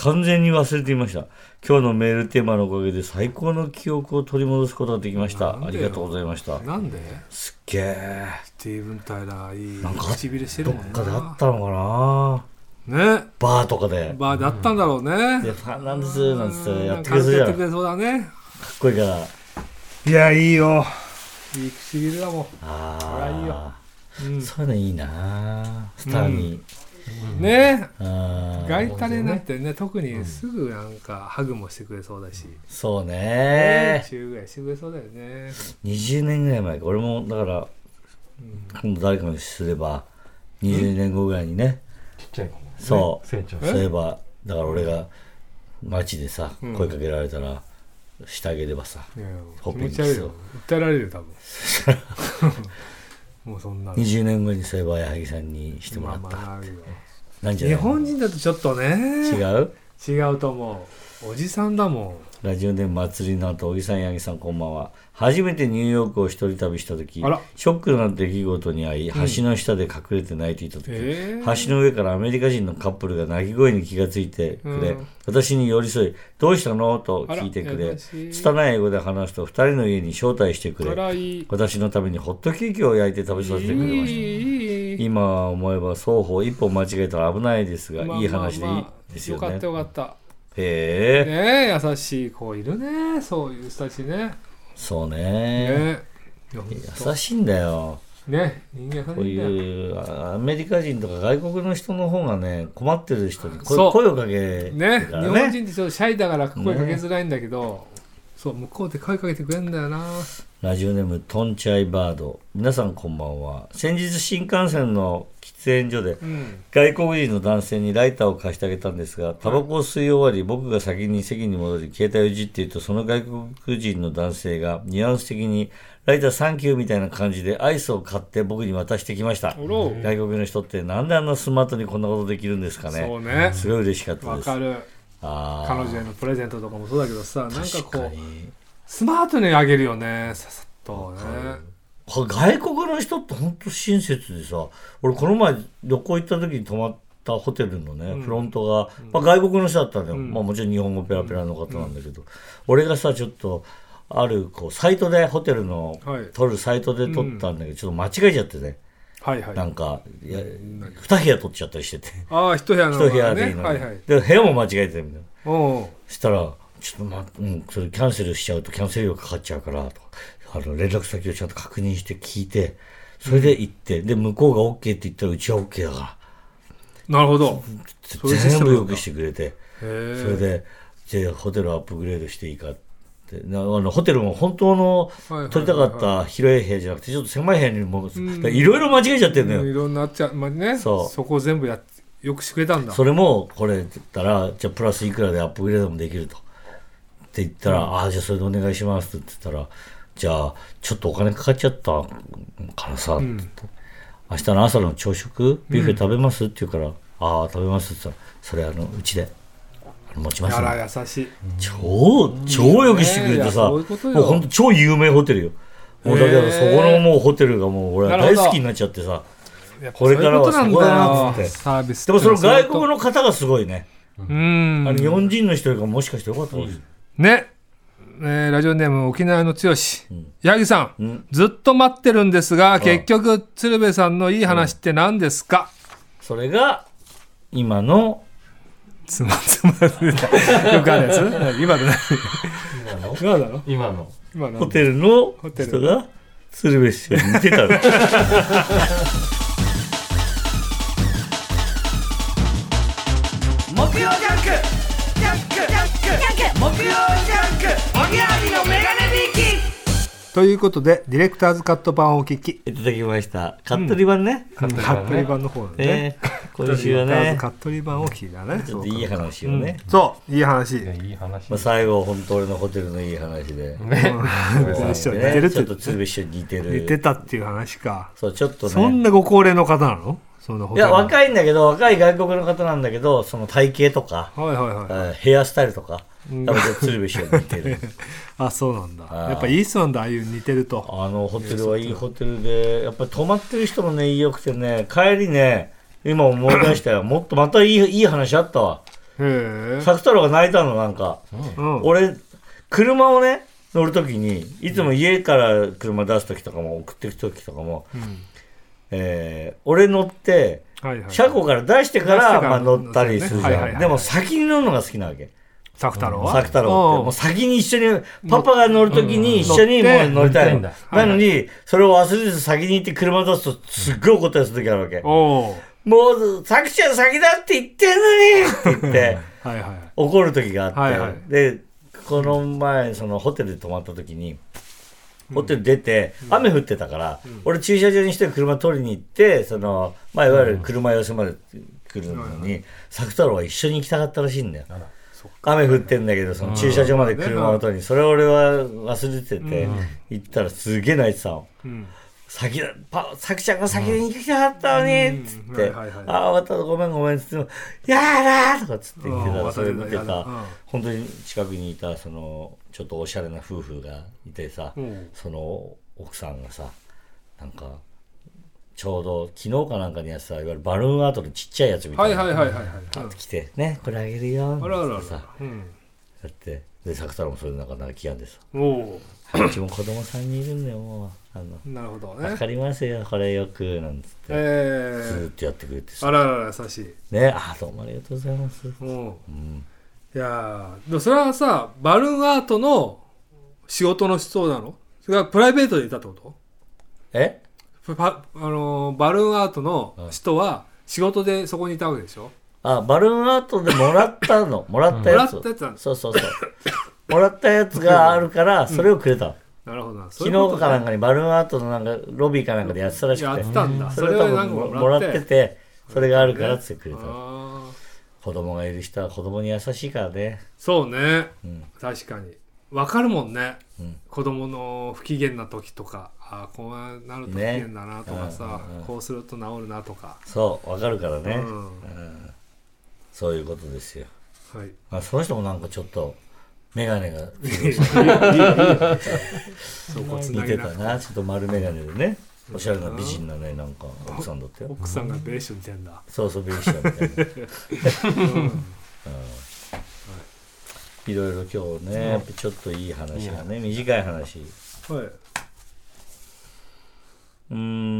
Speaker 2: 完全に忘れていました。今日のメールテーマのおかげで最高の記憶を取り戻すことができました。ありがとうございました。
Speaker 3: なんです
Speaker 2: っげえ
Speaker 3: スティーブン・タイラーいい
Speaker 2: なんか
Speaker 3: 唇してるもんな。
Speaker 2: どっかであったのか
Speaker 3: なね
Speaker 2: バーとかで
Speaker 3: バーであったんだろうね。
Speaker 2: でファンなんですなんつってやってくれそうじゃん。
Speaker 3: やってくれそうだね。
Speaker 2: かっこいいから。
Speaker 3: いやいいよいい唇だもん。
Speaker 2: あ
Speaker 3: あいいよ。
Speaker 2: うん、そういうのいいなスターに、
Speaker 3: うん、ねガイタレなんてね特にすぐなんかハグもしてくれそうだし、うん、
Speaker 2: そうね
Speaker 3: 中ぐらいしてくれそうだよね。
Speaker 2: にじゅうねんぐらい前か俺もだから、うん、今度誰かにすればにじゅうねんごぐらいにね、
Speaker 5: ちっちゃい子も、ね、
Speaker 2: そう成長そういえばだから俺が街でさ、うん、声かけられたらしてあげればさ、
Speaker 3: いや気持ち悪いよ訴えられるよ多分もうそんな
Speaker 2: にじゅうねんごにそういえば矢作さんにしてもらった、まあまあなるよなんじゃない
Speaker 3: 日本人だとちょっとね
Speaker 2: 違う
Speaker 3: 違うと思うおじさんだもん。
Speaker 2: ラジオネーム祭りの後、小木さん、八木さん、こんばんは。初めてニューヨークを一人旅した時、ショックな出来事に遭い、橋の下で隠れて泣いていた時、うん、橋の上からアメリカ人のカップルが泣き声に気がついてくれ、うん、私に寄り添い、どうしたのと聞いてくれ、拙い英語で話すと、二人の家に招待してくれ、い私のためにホットケーキを焼いて食べさせてくれました。今思えば双方一歩間違えたら危ないですが、まあまあまあ、いい話でいいですよね。
Speaker 3: よかったよかった。
Speaker 2: へ
Speaker 3: え、ね、優しい子いるね、そういう人たちね。
Speaker 2: そうね、
Speaker 3: ね
Speaker 2: 優しいんだよ。
Speaker 3: ね、人間優しいんだよ。
Speaker 2: こういうアメリカ人とか外国の人の方がね、困ってる人に声をかける、
Speaker 3: ね、ね、日本人ってちょっとシャイだから声かけづらいんだけど、ね、そう向こうで声かけてくれるんだよな。
Speaker 2: ラジオネームトンチャイバード、皆さんこんばんは。先日新幹線の喫煙所で、うん、外国人の男性にライターを貸してあげたんですが、タバコを吸い終わり、僕が先に席に戻り携帯をいじっていると、その外国人の男性がニュアンス的にライターサンキューみたいな感じでアイスを買って僕に渡してきました。外国の人ってなんであんなスマートにこんなことできるんですかね。
Speaker 3: そうね、
Speaker 2: すごい嬉しかったです。
Speaker 3: わかる。あ彼女へのプレゼントとかもそうだけどさ、なんかこうスマートにあげるよね、ささっとね。
Speaker 2: 外国の人って本当親切でさ、俺この前旅行行った時に泊まったホテルのね、うん、フロントが、まあ、外国の人だったんだよ、うんまあ、もちろん日本語ペラペラの方なんだけど、うん、俺がさちょっとあるこうサイトでホテルの、はい、撮るサイトで撮ったんだけど、うん、ちょっと間違えちゃってね、はいはい、なんかいやに部屋取っちゃったりしてて、
Speaker 3: ああ一部屋の、ね、
Speaker 2: 一部屋でいいの、はいはい、で部屋も間違えてるみたいな。そしたらちょっとま、うん、それキャンセルしちゃうとキャンセル料かかっちゃうからとか、あの連絡先をちゃんと確認して聞いて、それで行って、うん、で向こうが OK って言ったらうちは OK だから。
Speaker 3: なるほど。
Speaker 2: 全部よくしてくれて、それでじゃあホテルアップグレードしていいかって、あのホテルも本当の取りたかった広い部屋じゃなくてちょっと狭い部屋にもいろいろ間違えちゃってるのよ。
Speaker 3: いろんなっちゃ、まあね、そうそこを全部やってよくしてくれたんだ。
Speaker 2: それもこれって言ったらじゃあプラスいくらでアップグレードもできるとって言ったら、うん、ああじゃあそれでお願いしますって言ったら、じゃあちょっとお金かかっちゃったからさ、うん、って明日の朝の朝食ビュッフェ食べます、うん、って言うから、ああ食べますって言ったら、それあのうちで持ちますね。
Speaker 3: あら優しい。
Speaker 2: 超超よくしてくれてさ、うん、ううもう本当超有名ホテルよ。もうだけどそこのもうホテルがもう俺は大好きになっちゃってさ、これからはそこだなっつって。サービスでもその外国の方がすごいね。うん。あの日本人の人がもしかしてよかったです。
Speaker 3: ね。えー、ラジオネーム沖縄の剛、うん、八木さん、うん、ずっと待ってるんですが、結局鶴瓶さんのいい話って何ですか？
Speaker 2: うん、それが今の
Speaker 3: つまつまよくあるやつ今の
Speaker 2: 今の今の今のホテルの人が鶴瓶師匠に似てたの
Speaker 4: 木曜ジャンクジャンクジャンクジャンク木曜ジャンクおぎやはぎのメガネビーキ
Speaker 3: ということでディレクターズカット版をお聞き
Speaker 2: いただきました。カットリ版ね、
Speaker 3: うん、カットリ版の方ね、
Speaker 2: えー、今週はね
Speaker 3: カットリ版を聞いたね。
Speaker 2: ちょっといい話をね、
Speaker 3: うん、そういい話、い
Speaker 2: い話、まあ、最後本当俺のホテルのいい話で、ね、
Speaker 3: 似てるって
Speaker 2: ちょっと鶴瓶師匠に似てる
Speaker 3: 似てたっていう話か。
Speaker 2: そうちょっとね、
Speaker 3: そんなご高齢の方なの？その
Speaker 2: いや若いんだけど、若い外国の方なんだけど、その体型とか、はいはいはい、ヘアスタイルとか多分鶴瓶師匠に似てる
Speaker 3: あそうなんだ。やっぱいい人なんだ、ああいう似てると。
Speaker 2: あのホテルはいいホテルで、やっぱり泊まってる人もねいいよくてね、帰りね今思い出したよもっとまたいいいい話あったわ。へ作太郎が泣いたのなんか、うん、俺車をね乗るときにいつも家から車出すときとかも送っていくときとかも、うんえー、俺乗って、はいはい、車庫から出してから、まあ、乗ったりするじゃん、ねはいはいはい、でも先に乗るのが好きなわけ。
Speaker 3: 作太郎は
Speaker 2: 作太郎ってもう先に一緒にパパが乗るときに一緒にもう乗りたいの、うん、なのに、はいはい、それを忘れず先に行って車出すとすっごい怒ったりするときあるわけ。おもう作ちゃん先だって言ってんのにって言ってはい、はい、怒るときがあって、はいはい、でこの前そのホテルで泊まったときにホテル出て、うん、雨降ってたから、うん、俺駐車場にして車取りに行ってその、まあ、いわゆる車寄せまで来るのに、うん、作太郎は一緒に行きたかったらしいんだよ。雨降ってんだけどその駐車場まで車を取りに、それを俺は忘れてて、うん、行ったらすげえ泣いてたの、うん、先だパ作ちゃんが先に行きたかったのにっつって、ああまたごめんごめんっつってもやだーとかっつって言ってたら、それ見てた本当に近くにいたそのちょっとおしゃれな夫婦がいてさ、うん、その奥さんがさなんかちょうど昨日かなんかにやってたいわゆるバルーンアートのちっちゃいやつみたいなのが来てね、これあげるよってさやってで作太郎もそれなんか泣きやんでさ、うちも子供さんにんいるんだよもうあのなるほどね、分かりますよこれよくなんつって、えー、ずーっとやってくれてさ、
Speaker 3: あららら優しいね、
Speaker 2: あどうもありがとうございます。うん、
Speaker 3: いやでもそれはさバルーンアートの仕事の人なの？それがプライベートでいたってこと？
Speaker 2: え
Speaker 3: あのバルーンアートの人は仕事でそこにいたわけでしょ？
Speaker 2: あバルーンアートでもらったのもらったやつ、
Speaker 3: もらったやつなんだ。
Speaker 2: そうそうそうもらったやつがあるからそれをくれた、うん、
Speaker 3: なるほどな。
Speaker 2: 昨日かなんかにバルーンアートのなんかロビーかなんかでやってたらしくて、やったんだ。それを多分もらっててそれがあるからってくれた、ね、子供がいる人は子供に優しいからね。
Speaker 3: そうね、うん、確かに分かるもんね、うん、子供の不機嫌な時とか、あこうなると不機嫌だなとかさ、ねうんうん、こうすると治るなとか、
Speaker 2: そう分かるからね、うんうん、そういうことですよ、はい。まあ、その人もなんかちょっとメガネが似てたな。ちょっと丸メガネでね、おしゃれな美人なね、なんか奥さんだったよ。
Speaker 3: 奥さんがベーションみたいな。
Speaker 2: そうそう、ベーションみたいな、うん、いろいろ今日ね、やっぱちょっといい話がね、短い話。はい。うー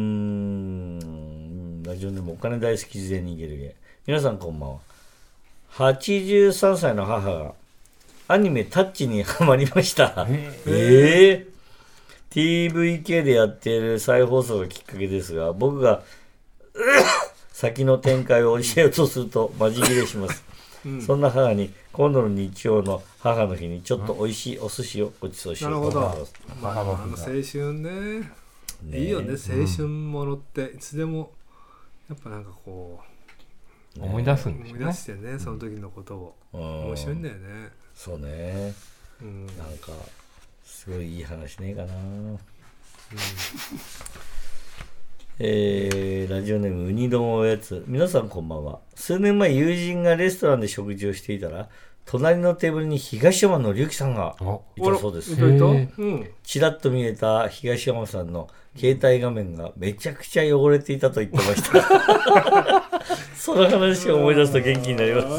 Speaker 2: ん、ラジオでもお金大好き事前に逃げるゲ。皆さんこんばんは。はちじゅうさんさいの母がアニメタッチにハマりました。えー、ティーブイケー でやっている再放送がきっかけですが、僕が先の展開を教えようとするとマジ切れします。うん、そんな母に今度の日曜の母の日にちょっと美味しいお寿司をご馳走しようと思います。
Speaker 3: なるほど。まあ、あの青春 ね, ねいいよね、青春ものっていつでもやっぱなんかこ
Speaker 5: う、ね、思い出すんです
Speaker 3: ね。思い出してね、その時のことを、うん、面白いんだよね。
Speaker 2: そうね、うん、なんかすごいいい話ねえかな、うん、えー、ラジオネームウニ丼おやつ。皆さんこんばんは。数年前友人がレストランで食事をしていたら、隣のテーブルに東山紀之さんがいたそうです。ちらっと見えた東山さんの携帯画面がめちゃくちゃ汚れていたと言ってましたその話を思い出すと元気になります。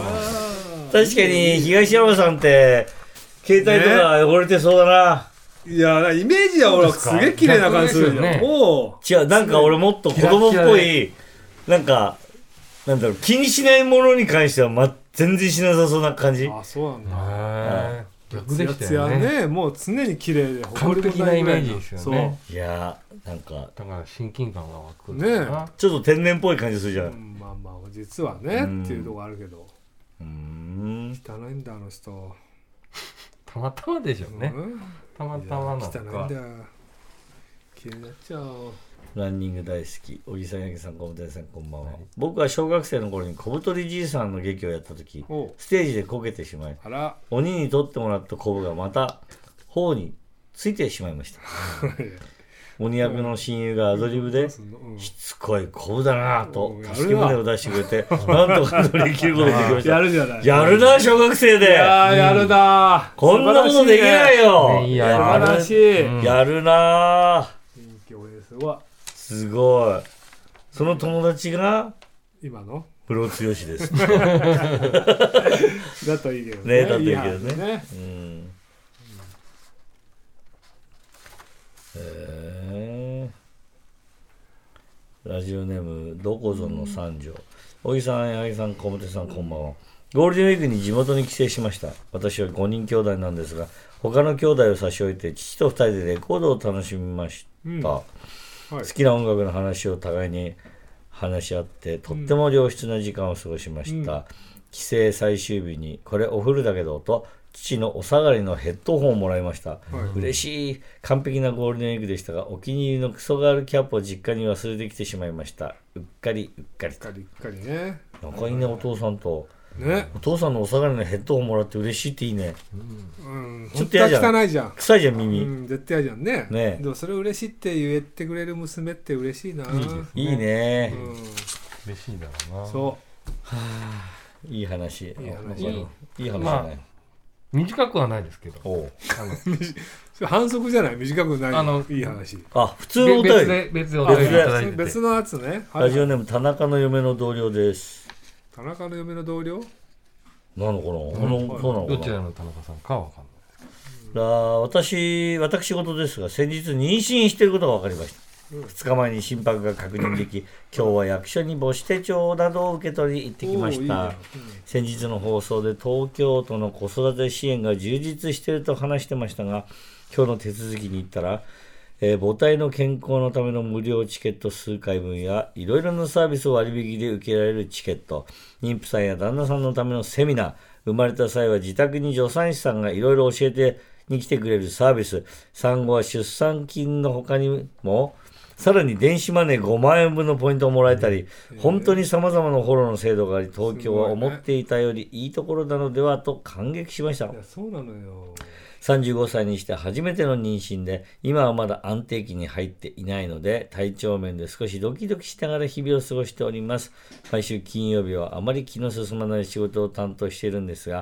Speaker 2: 確かに東山さんって携帯とか汚れてそうだな、
Speaker 3: ね、いやイメージは俺すげえ綺麗な感じするよね。
Speaker 2: もう違う、なんか俺もっと子供っぽい、なんかなんだろう、気にしないものに関しては、ま、全然しなさそうな感じ。
Speaker 3: あ、そうなんだ。
Speaker 5: へー、逆でしたよね。
Speaker 3: やつやね、もう常に綺麗で
Speaker 5: 完璧なイメージですよね。
Speaker 2: いやなんか
Speaker 5: だから親近感が湧く
Speaker 2: ね。ちょっと天然っぽい感じするじゃん、うん、
Speaker 3: まあまあ実はねっていうところあるけど、うーん、汚いんだあの人。
Speaker 5: たまたまでしょうね、うん、たまたまなのか。
Speaker 3: 汚いんだ、気になっちゃう。
Speaker 2: ランニング大好きおじさんやぎさん、小太りさんこんばんは、はい、僕は小学生の頃に小太りじいさんの劇をやった時、ステージでこけてしまい、鬼に取ってもらったコブがまた頬についてしまいました鬼役の親友がアドリブで、うん、しつこいコブだなぁと助け舟を出してくれて、なんとか乗り切ることができました。
Speaker 3: やるじゃない。
Speaker 2: やるな、小学生で。
Speaker 3: いやー、やるな、
Speaker 2: こんなことできないよ。
Speaker 3: いや、素晴らしい。
Speaker 2: うん、やるな
Speaker 3: ぁ。すごい。
Speaker 2: すごい。その友達が
Speaker 3: 今の
Speaker 2: プロツヨシです
Speaker 3: だといいけど
Speaker 2: ね。ね、だといいけどね。ね、うん、えー、ラジオネームどこぞの三条。おぎさん、やぎさん、小本さん、こんばんは。ゴールデンウィークに地元に帰省しました。私はごにん兄弟なんですが、他の兄弟を差し置いて父とふたりでレコードを楽しみました、うん、はい、好きな音楽の話を互いに話し合ってとっても良質な時間を過ごしました、うん、帰省最終日にこれお風呂だけどと父のお下がりのヘッドホンをもらいました、はい、嬉しい。完璧なゴールデンウィークでしたが、お気に入りのクソガールキャップを実家に忘れてきてしまいました。うっかりうっかりと。
Speaker 3: うっかりうっかりね。
Speaker 2: 仲いいね、お父さんと
Speaker 3: ね、
Speaker 2: お父さんのお下がりのヘッドホンもらって嬉しいっていいね、
Speaker 3: うんうん、ちょっと嫌じゃん。汚いじゃん。
Speaker 2: 臭いじゃん耳、
Speaker 3: うん、絶対嫌じゃんね。
Speaker 2: ね、
Speaker 3: でもそれ嬉しいって言ってくれる娘って嬉しいな。い
Speaker 2: いですね。いいね、
Speaker 5: うん、嬉しいだろうな。
Speaker 3: そう、は
Speaker 2: あ、いい話。いい話。いい話じゃない、
Speaker 5: まあ、短くはないですけど、
Speaker 2: おう
Speaker 3: あの反則じゃない、短くない。あのいい話。
Speaker 2: あ、普通のお便り。
Speaker 5: 別で別でお便りいただいてて、
Speaker 3: 別のやつね。
Speaker 2: ラジオネーム田中の嫁の同僚です。
Speaker 3: 田中の嫁の同僚
Speaker 2: なのかな、うん、そうなのかな。
Speaker 5: どちらの田中さんかは分かんないですけど、
Speaker 2: 私私事ですが、先日妊娠していることが分かりました、うん、ふつかまえに心拍が確認でき、今日は役所に母子手帳などを受け取り行ってきました。いい、うん、先日の放送で東京都の子育て支援が充実していると話してましたが、今日の手続きに行ったら、えー、母体の健康のための無料チケット数回分やいろいろなサービスを割引で受けられるチケット、妊婦さんや旦那さんのためのセミナー、生まれた際は自宅に助産師さんがいろいろ教えてに来てくれるサービス、産後は出産金の他にもさらに電子マネーごまんえんぶんのポイントをもらえたり、本当に様々なフォローの制度があり、東京は思っていたよりいいところなのではと感激しました。
Speaker 3: いや、そうなのよ。
Speaker 2: さんじゅうごさいにして初めての妊娠で、今はまだ安定期に入っていないので、体調面で少しドキドキしながら日々を過ごしております。毎週金曜日はあまり気の進まない仕事を担当しているんですが、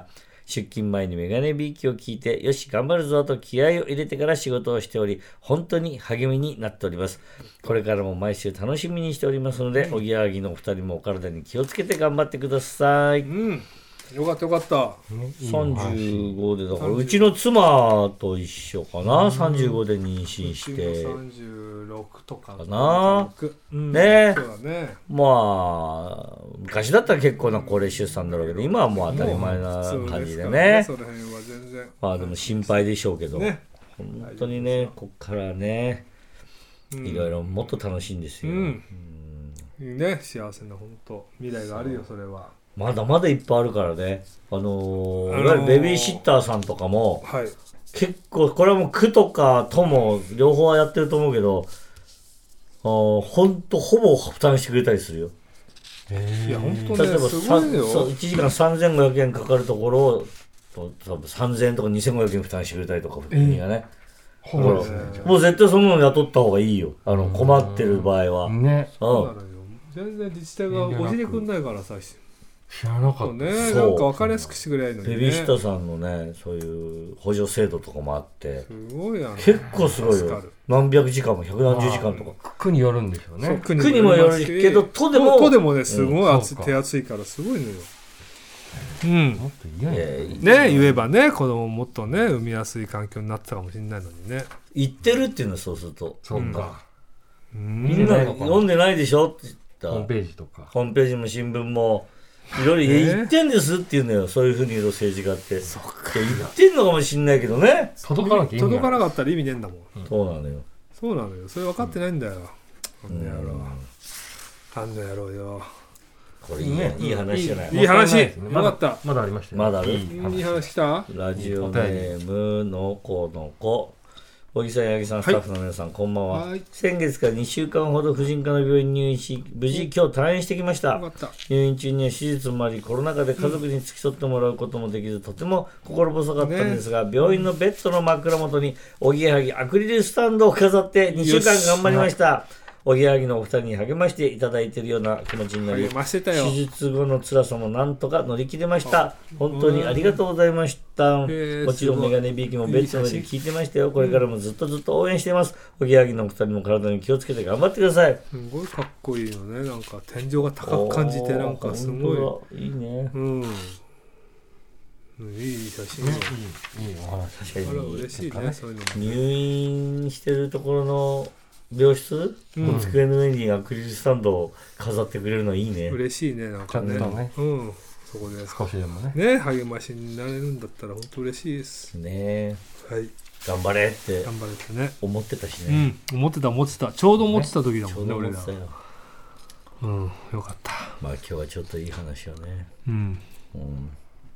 Speaker 2: 出勤前にメガネビーキを聞いて、よし頑張るぞと気合を入れてから仕事をしており、本当に励みになっております。これからも毎週楽しみにしておりますので、おぎやはぎのお二人もお体に気をつけて頑張ってください。
Speaker 3: うん、よかったよかった。
Speaker 2: さんじゅうごでだからうちの妻と一緒かな、うん、さんじゅうごで妊娠して
Speaker 3: さんじゅうろくとか
Speaker 2: かな、うん、ね、そうだね。まあ昔だったら結構な高齢出産だろうけど、今はもう当たり前な感じでね、ね、その辺は全然まあでも心配でしょうけど、ね、本当にねこっからね、うん、いろいろもっと楽しいんですよ、うん
Speaker 3: うん、いいね、幸せな本当未来があるよ。それは
Speaker 2: まだまだいっぱいあるからね。あのー、いわゆるベビーシッターさんとかも、はい、結構これはもう区とか都も両方はやってると思うけど、あほんとほぼ負担してくれたりするよ。
Speaker 3: いや本当ね、
Speaker 2: 例えば
Speaker 3: すごいよ。
Speaker 2: そういちじかんさんぜんごひゃくえんかかるところを多分さんぜんえんとかにせんごひゃくえん負担してくれたりとか、国がね。だからもう絶対そんなの雇った方がいいよ。あの困ってる場合は。
Speaker 3: ね。そうなのよ。全然自治体が教えてくんないからさ。
Speaker 5: 知らなかった
Speaker 3: ね。なんか分かりやすくしてくれないのにね。
Speaker 2: ベビーシッターさんのね、そういう補助制度とかもあって、
Speaker 3: すごいやね。
Speaker 2: 結構すごいよ。何百時間もひゃくなんじゅうじかんとか。
Speaker 5: 区によるんでしょうね。
Speaker 2: 区にもよるけど、都でも
Speaker 3: 都でもねすごい熱い、手厚いからすごいのよ。うん。もっと言えね言えばね、子供もっとね産みやすい環境になってたかもしれないのにね。
Speaker 2: 言ってるっていうのはそうすると。
Speaker 5: そうか。
Speaker 2: みんな読んでないでしょって言った
Speaker 5: ホームページとか。
Speaker 2: ホームページも新聞も。いろいろ言ってんですって言うのよ、そういうふうに言うと政治家って。そうか。言ってんのかもしんないけどね。
Speaker 5: 届かなきゃいいんだ。
Speaker 3: 届かなかったら意味ねえんだもん。
Speaker 2: うん、そうなのよ。
Speaker 3: そうなのよ。それ分かってないんだよ。あんな野郎。あんな野郎よ。
Speaker 2: これいいね、いい話じゃない。
Speaker 3: いい話。よかった。
Speaker 5: まだありましたよ。
Speaker 2: まだある。
Speaker 3: いい話来た？
Speaker 2: ラジオネームのこのこ。小木さん、八木さん、スタッフの皆さん、はい、こんばんは、はい。先月からにしゅうかんほど婦人科の病院に入院し、無事今日退院してきました。入院中には手術もあり、コロナ禍で家族に付き添ってもらうこともできず、うん、とても心細かったんですが、ね、病院のベッドの枕元におぎやはぎアクリルスタンドを飾ってにしゅうかん頑張りました。おぎやはぎのお二人に励ましていただいているような気持ちになり、手術後の辛さもなんとか乗り切れました。本当にありがとうございました。もちろんメガネビーキもベッドの上で聞いてましたよ。これからもずっとずっと応援しています。おぎやはぎのお二人も体に気をつけて頑張ってください。
Speaker 3: すごいかっこいいよね。なんか天井が高く感じて、なんかすご
Speaker 2: いいいね。うん。
Speaker 3: いい写真。いい、いいお話。確かに嬉しいね。そういうの
Speaker 2: 入院してるところの病室、うん、机の上にアクリルスタンドを飾ってくれるのいいね。
Speaker 3: 嬉しいね、なんかね。ね、うん、そこで
Speaker 5: 少しでもね。
Speaker 3: ね、励ましになれるんだったら本当嬉しいです。
Speaker 2: ね。
Speaker 3: はい。
Speaker 2: 頑張れって
Speaker 3: 頑張れってね。
Speaker 2: 思ってたしね。
Speaker 3: うん、思ってた思ってた。ちょうど思ってた時だもんね、俺ら。うん、よかった。
Speaker 2: まあ今日はちょっといい話をね。
Speaker 3: うん。うん、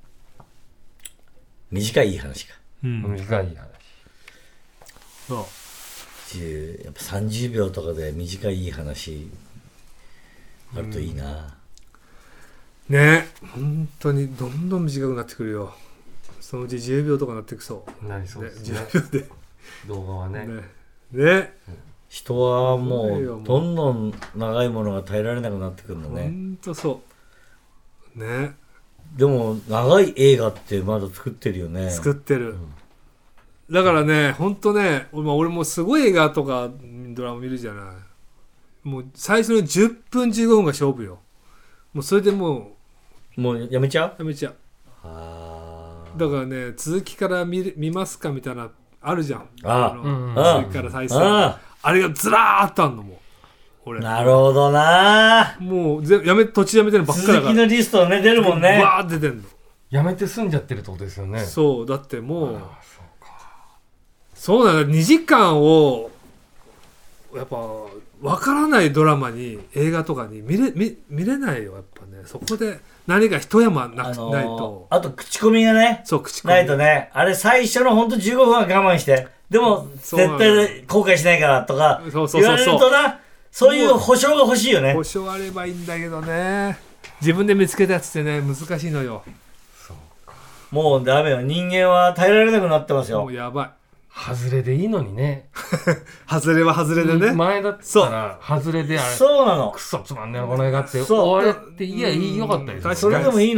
Speaker 2: 短いいい話か。
Speaker 5: うん、短いいい話。
Speaker 3: そう。
Speaker 2: やっぱさんじゅうびょうとかで短いいい話あるといいな、
Speaker 3: うん、ねえ本当にどんどん短くなってくるよ。そのうちじゅうびょうとかなってくそう
Speaker 5: なりそうですね。
Speaker 3: じゅうびょうで
Speaker 5: 動画はね
Speaker 3: ね, ね
Speaker 2: 人はもうどんどん長いものが耐えられなくなってくるのね。
Speaker 3: 本当そうね。
Speaker 2: でも長い映画ってまだ作ってるよね。
Speaker 3: 作ってる、うん、だからね、ほんとね、俺もすごい映画とかドラマ見るじゃない。もう最初のじゅっぷんじゅうごふんが勝負よ。もうそれでも
Speaker 2: うもうやめちゃう
Speaker 3: やめちゃう。あだからね、続きから 見, 見ますかみたいなあるじゃん。
Speaker 2: あ
Speaker 3: あ続きから再生 あ, あれがずらーっとあんのもう俺。
Speaker 2: なるほどな。
Speaker 3: もうぜやめ途中やめてるのばっかりだから。
Speaker 2: 続きのリストね出るもんね。
Speaker 3: わーって出てんの。
Speaker 5: やめて済んじゃってるってことですよね。
Speaker 3: そうだってもうそうなんだ。にじかんをやっぱ分からないドラマに映画とかに見れ、見、見れないよやっぱね。そこで何か一山なく、あのー、ないと。
Speaker 2: あと口コミがね、
Speaker 3: そう口コミ
Speaker 2: ないとね。あれ最初のほんとじゅうごふんは我慢してでも絶対後悔しないからとか言われるとな、そういう保証が欲しいよね。
Speaker 3: 保証あればいいんだけどね。自分で見つけたやつってね難しいのよ。
Speaker 2: そうか。もうダメよ。人間は耐えられなくなってますよ。
Speaker 3: もうやばい。
Speaker 5: 外れでいいのにね。
Speaker 3: 外れは外れでね。
Speaker 5: 前だったら外れであれ
Speaker 2: そうなの。
Speaker 5: クソつまんねえこの映画って終われっていやいいよかったです。
Speaker 2: それでもいいの。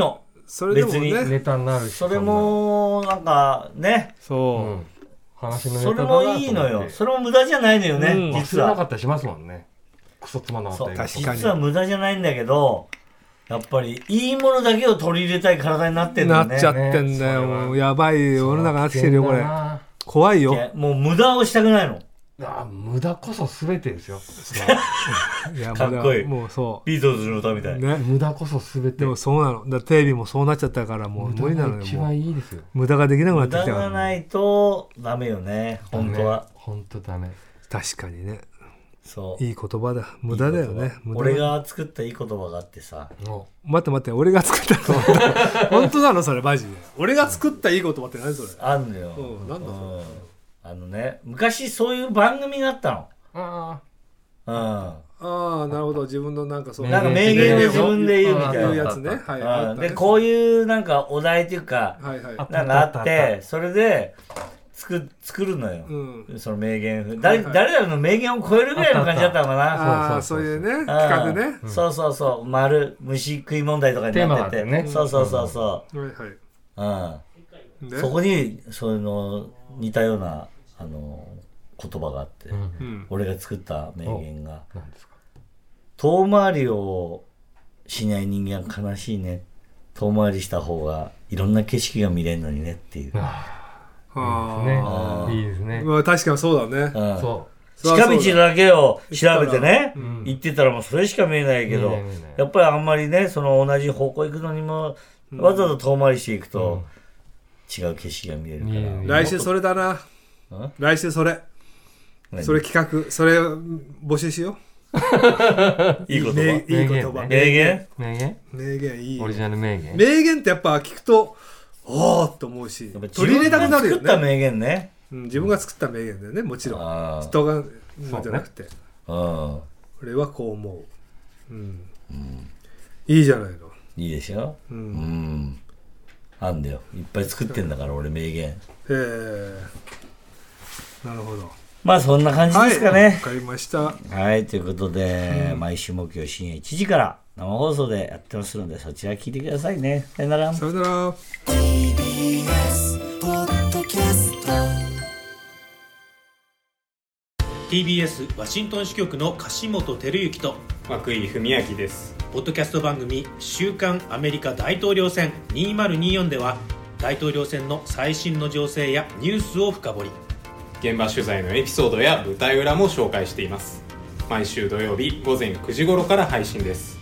Speaker 3: それでもね
Speaker 2: 別に
Speaker 5: ネタになるし、
Speaker 2: それもなんかね、
Speaker 3: そう、
Speaker 5: うん、話のネタ
Speaker 2: それもいいのよ。それも無駄じゃないのよね、
Speaker 3: うん、
Speaker 2: 実は。
Speaker 5: 忘れなかったりしますもんね。クソつまんなかったり。
Speaker 3: 確かに
Speaker 2: 実は無駄じゃないんだけど、やっぱりいいものだけを取り入れたい体になってんだよね。
Speaker 3: なっちゃってんだよ、ね、もうやばい世の中になってきてるよこれ。怖いよ。
Speaker 2: もう無駄をしたくないの。
Speaker 5: あ、無駄こそ全てですよ。
Speaker 3: いや
Speaker 2: かっこいい。
Speaker 3: もうそう
Speaker 2: ビートルズの歌みたい、
Speaker 5: ね、無駄こそ全て。
Speaker 3: でもそうなの。だテレビもそうなっちゃったからもう無理なのよ。
Speaker 5: 一番いいですよ。
Speaker 3: 無駄ができなくなってきたから。
Speaker 2: 無駄がないとダメよね、本当は。
Speaker 5: 本当ダメ。
Speaker 3: 確かにね。
Speaker 2: そう
Speaker 3: いい言葉だ。無駄だよね。
Speaker 2: いい俺が作ったいい言葉があってさ。
Speaker 3: 待って待って、俺が作ったの本当なのそれマジで。俺が作ったいい言葉って何それ。
Speaker 2: あんのよ。
Speaker 3: うん、なんだそれ、うん、
Speaker 2: あのね、昔そういう番組があったの。
Speaker 5: あ
Speaker 2: あ、うん、
Speaker 3: ああ、なるほど。自分のなんかそう
Speaker 2: なんか名言で自分で言うみたいな
Speaker 3: やつね。はい、はい、
Speaker 2: でこういうなんかお題っていうか、はいはい、なんかあってそれで作作るのよ、うん、その名言、誰々の名言を超えるぐらいの感じだったのかな。
Speaker 3: ああ、そういうね企画ね、
Speaker 2: うん、そうそうそう、丸虫食い問題とかになってて、ね、そうそうそうそう、うん、はいはい、うん、でそこにそういうの似たようなあの言葉があって、うん、俺が作った名言が、何ですか。遠回りをしない人間は悲しいね、遠回りした方がいろんな景色が見れるのにねっていう。
Speaker 5: ああ、いいですね。
Speaker 3: まあ確かにそうだね。
Speaker 2: うん、そう近道だけを調べてね、うん、行ってたらもうそれしか見えないけど、うん、やっぱりあんまりね、その同じ方向行くのにも、うん、わざわざ遠回りしていくと、うん、違う景色が見えるから、うん、
Speaker 3: 来週それだな、うん、来週それそれ企画、それ募集しよう
Speaker 2: いい言葉、
Speaker 3: いい言葉、
Speaker 2: 名言
Speaker 5: 名言
Speaker 3: 名言いい、
Speaker 5: オリジナル名言。
Speaker 3: 名言ってやっぱ聞くとおーっと思うし、取り入れたくなるよね。
Speaker 2: 自分が作った名言ね、
Speaker 3: うん、自分が作った名言だよね、もちろん人がじゃなくて、あ、俺はこう思う、うんうん、いいじゃないの。
Speaker 2: いいでしょ、うん、うん、あんだよ、いっぱい作ってんだから俺名言。へ
Speaker 3: え、なるほど。
Speaker 2: まあそんな感じですかね。
Speaker 3: わ、はい、かりました。
Speaker 2: はい、ということで、うん、毎週木曜深夜いちじから生放送でやってますので、そちら聞いてくださいね。さよなら。
Speaker 3: さよなら。テ
Speaker 4: ィービーエス ポッドキャスト
Speaker 6: ティービーエス ワシントン支局の樫本照之と
Speaker 7: 涌井文明です。
Speaker 6: ポッドキャスト番組週刊アメリカ大統領選にせんにじゅうよんでは、大統領選の最新の情勢やニュースを深掘り、
Speaker 7: 現場取材のエピソードや舞台裏も紹介しています。毎週土曜日午前くじ頃から配信です。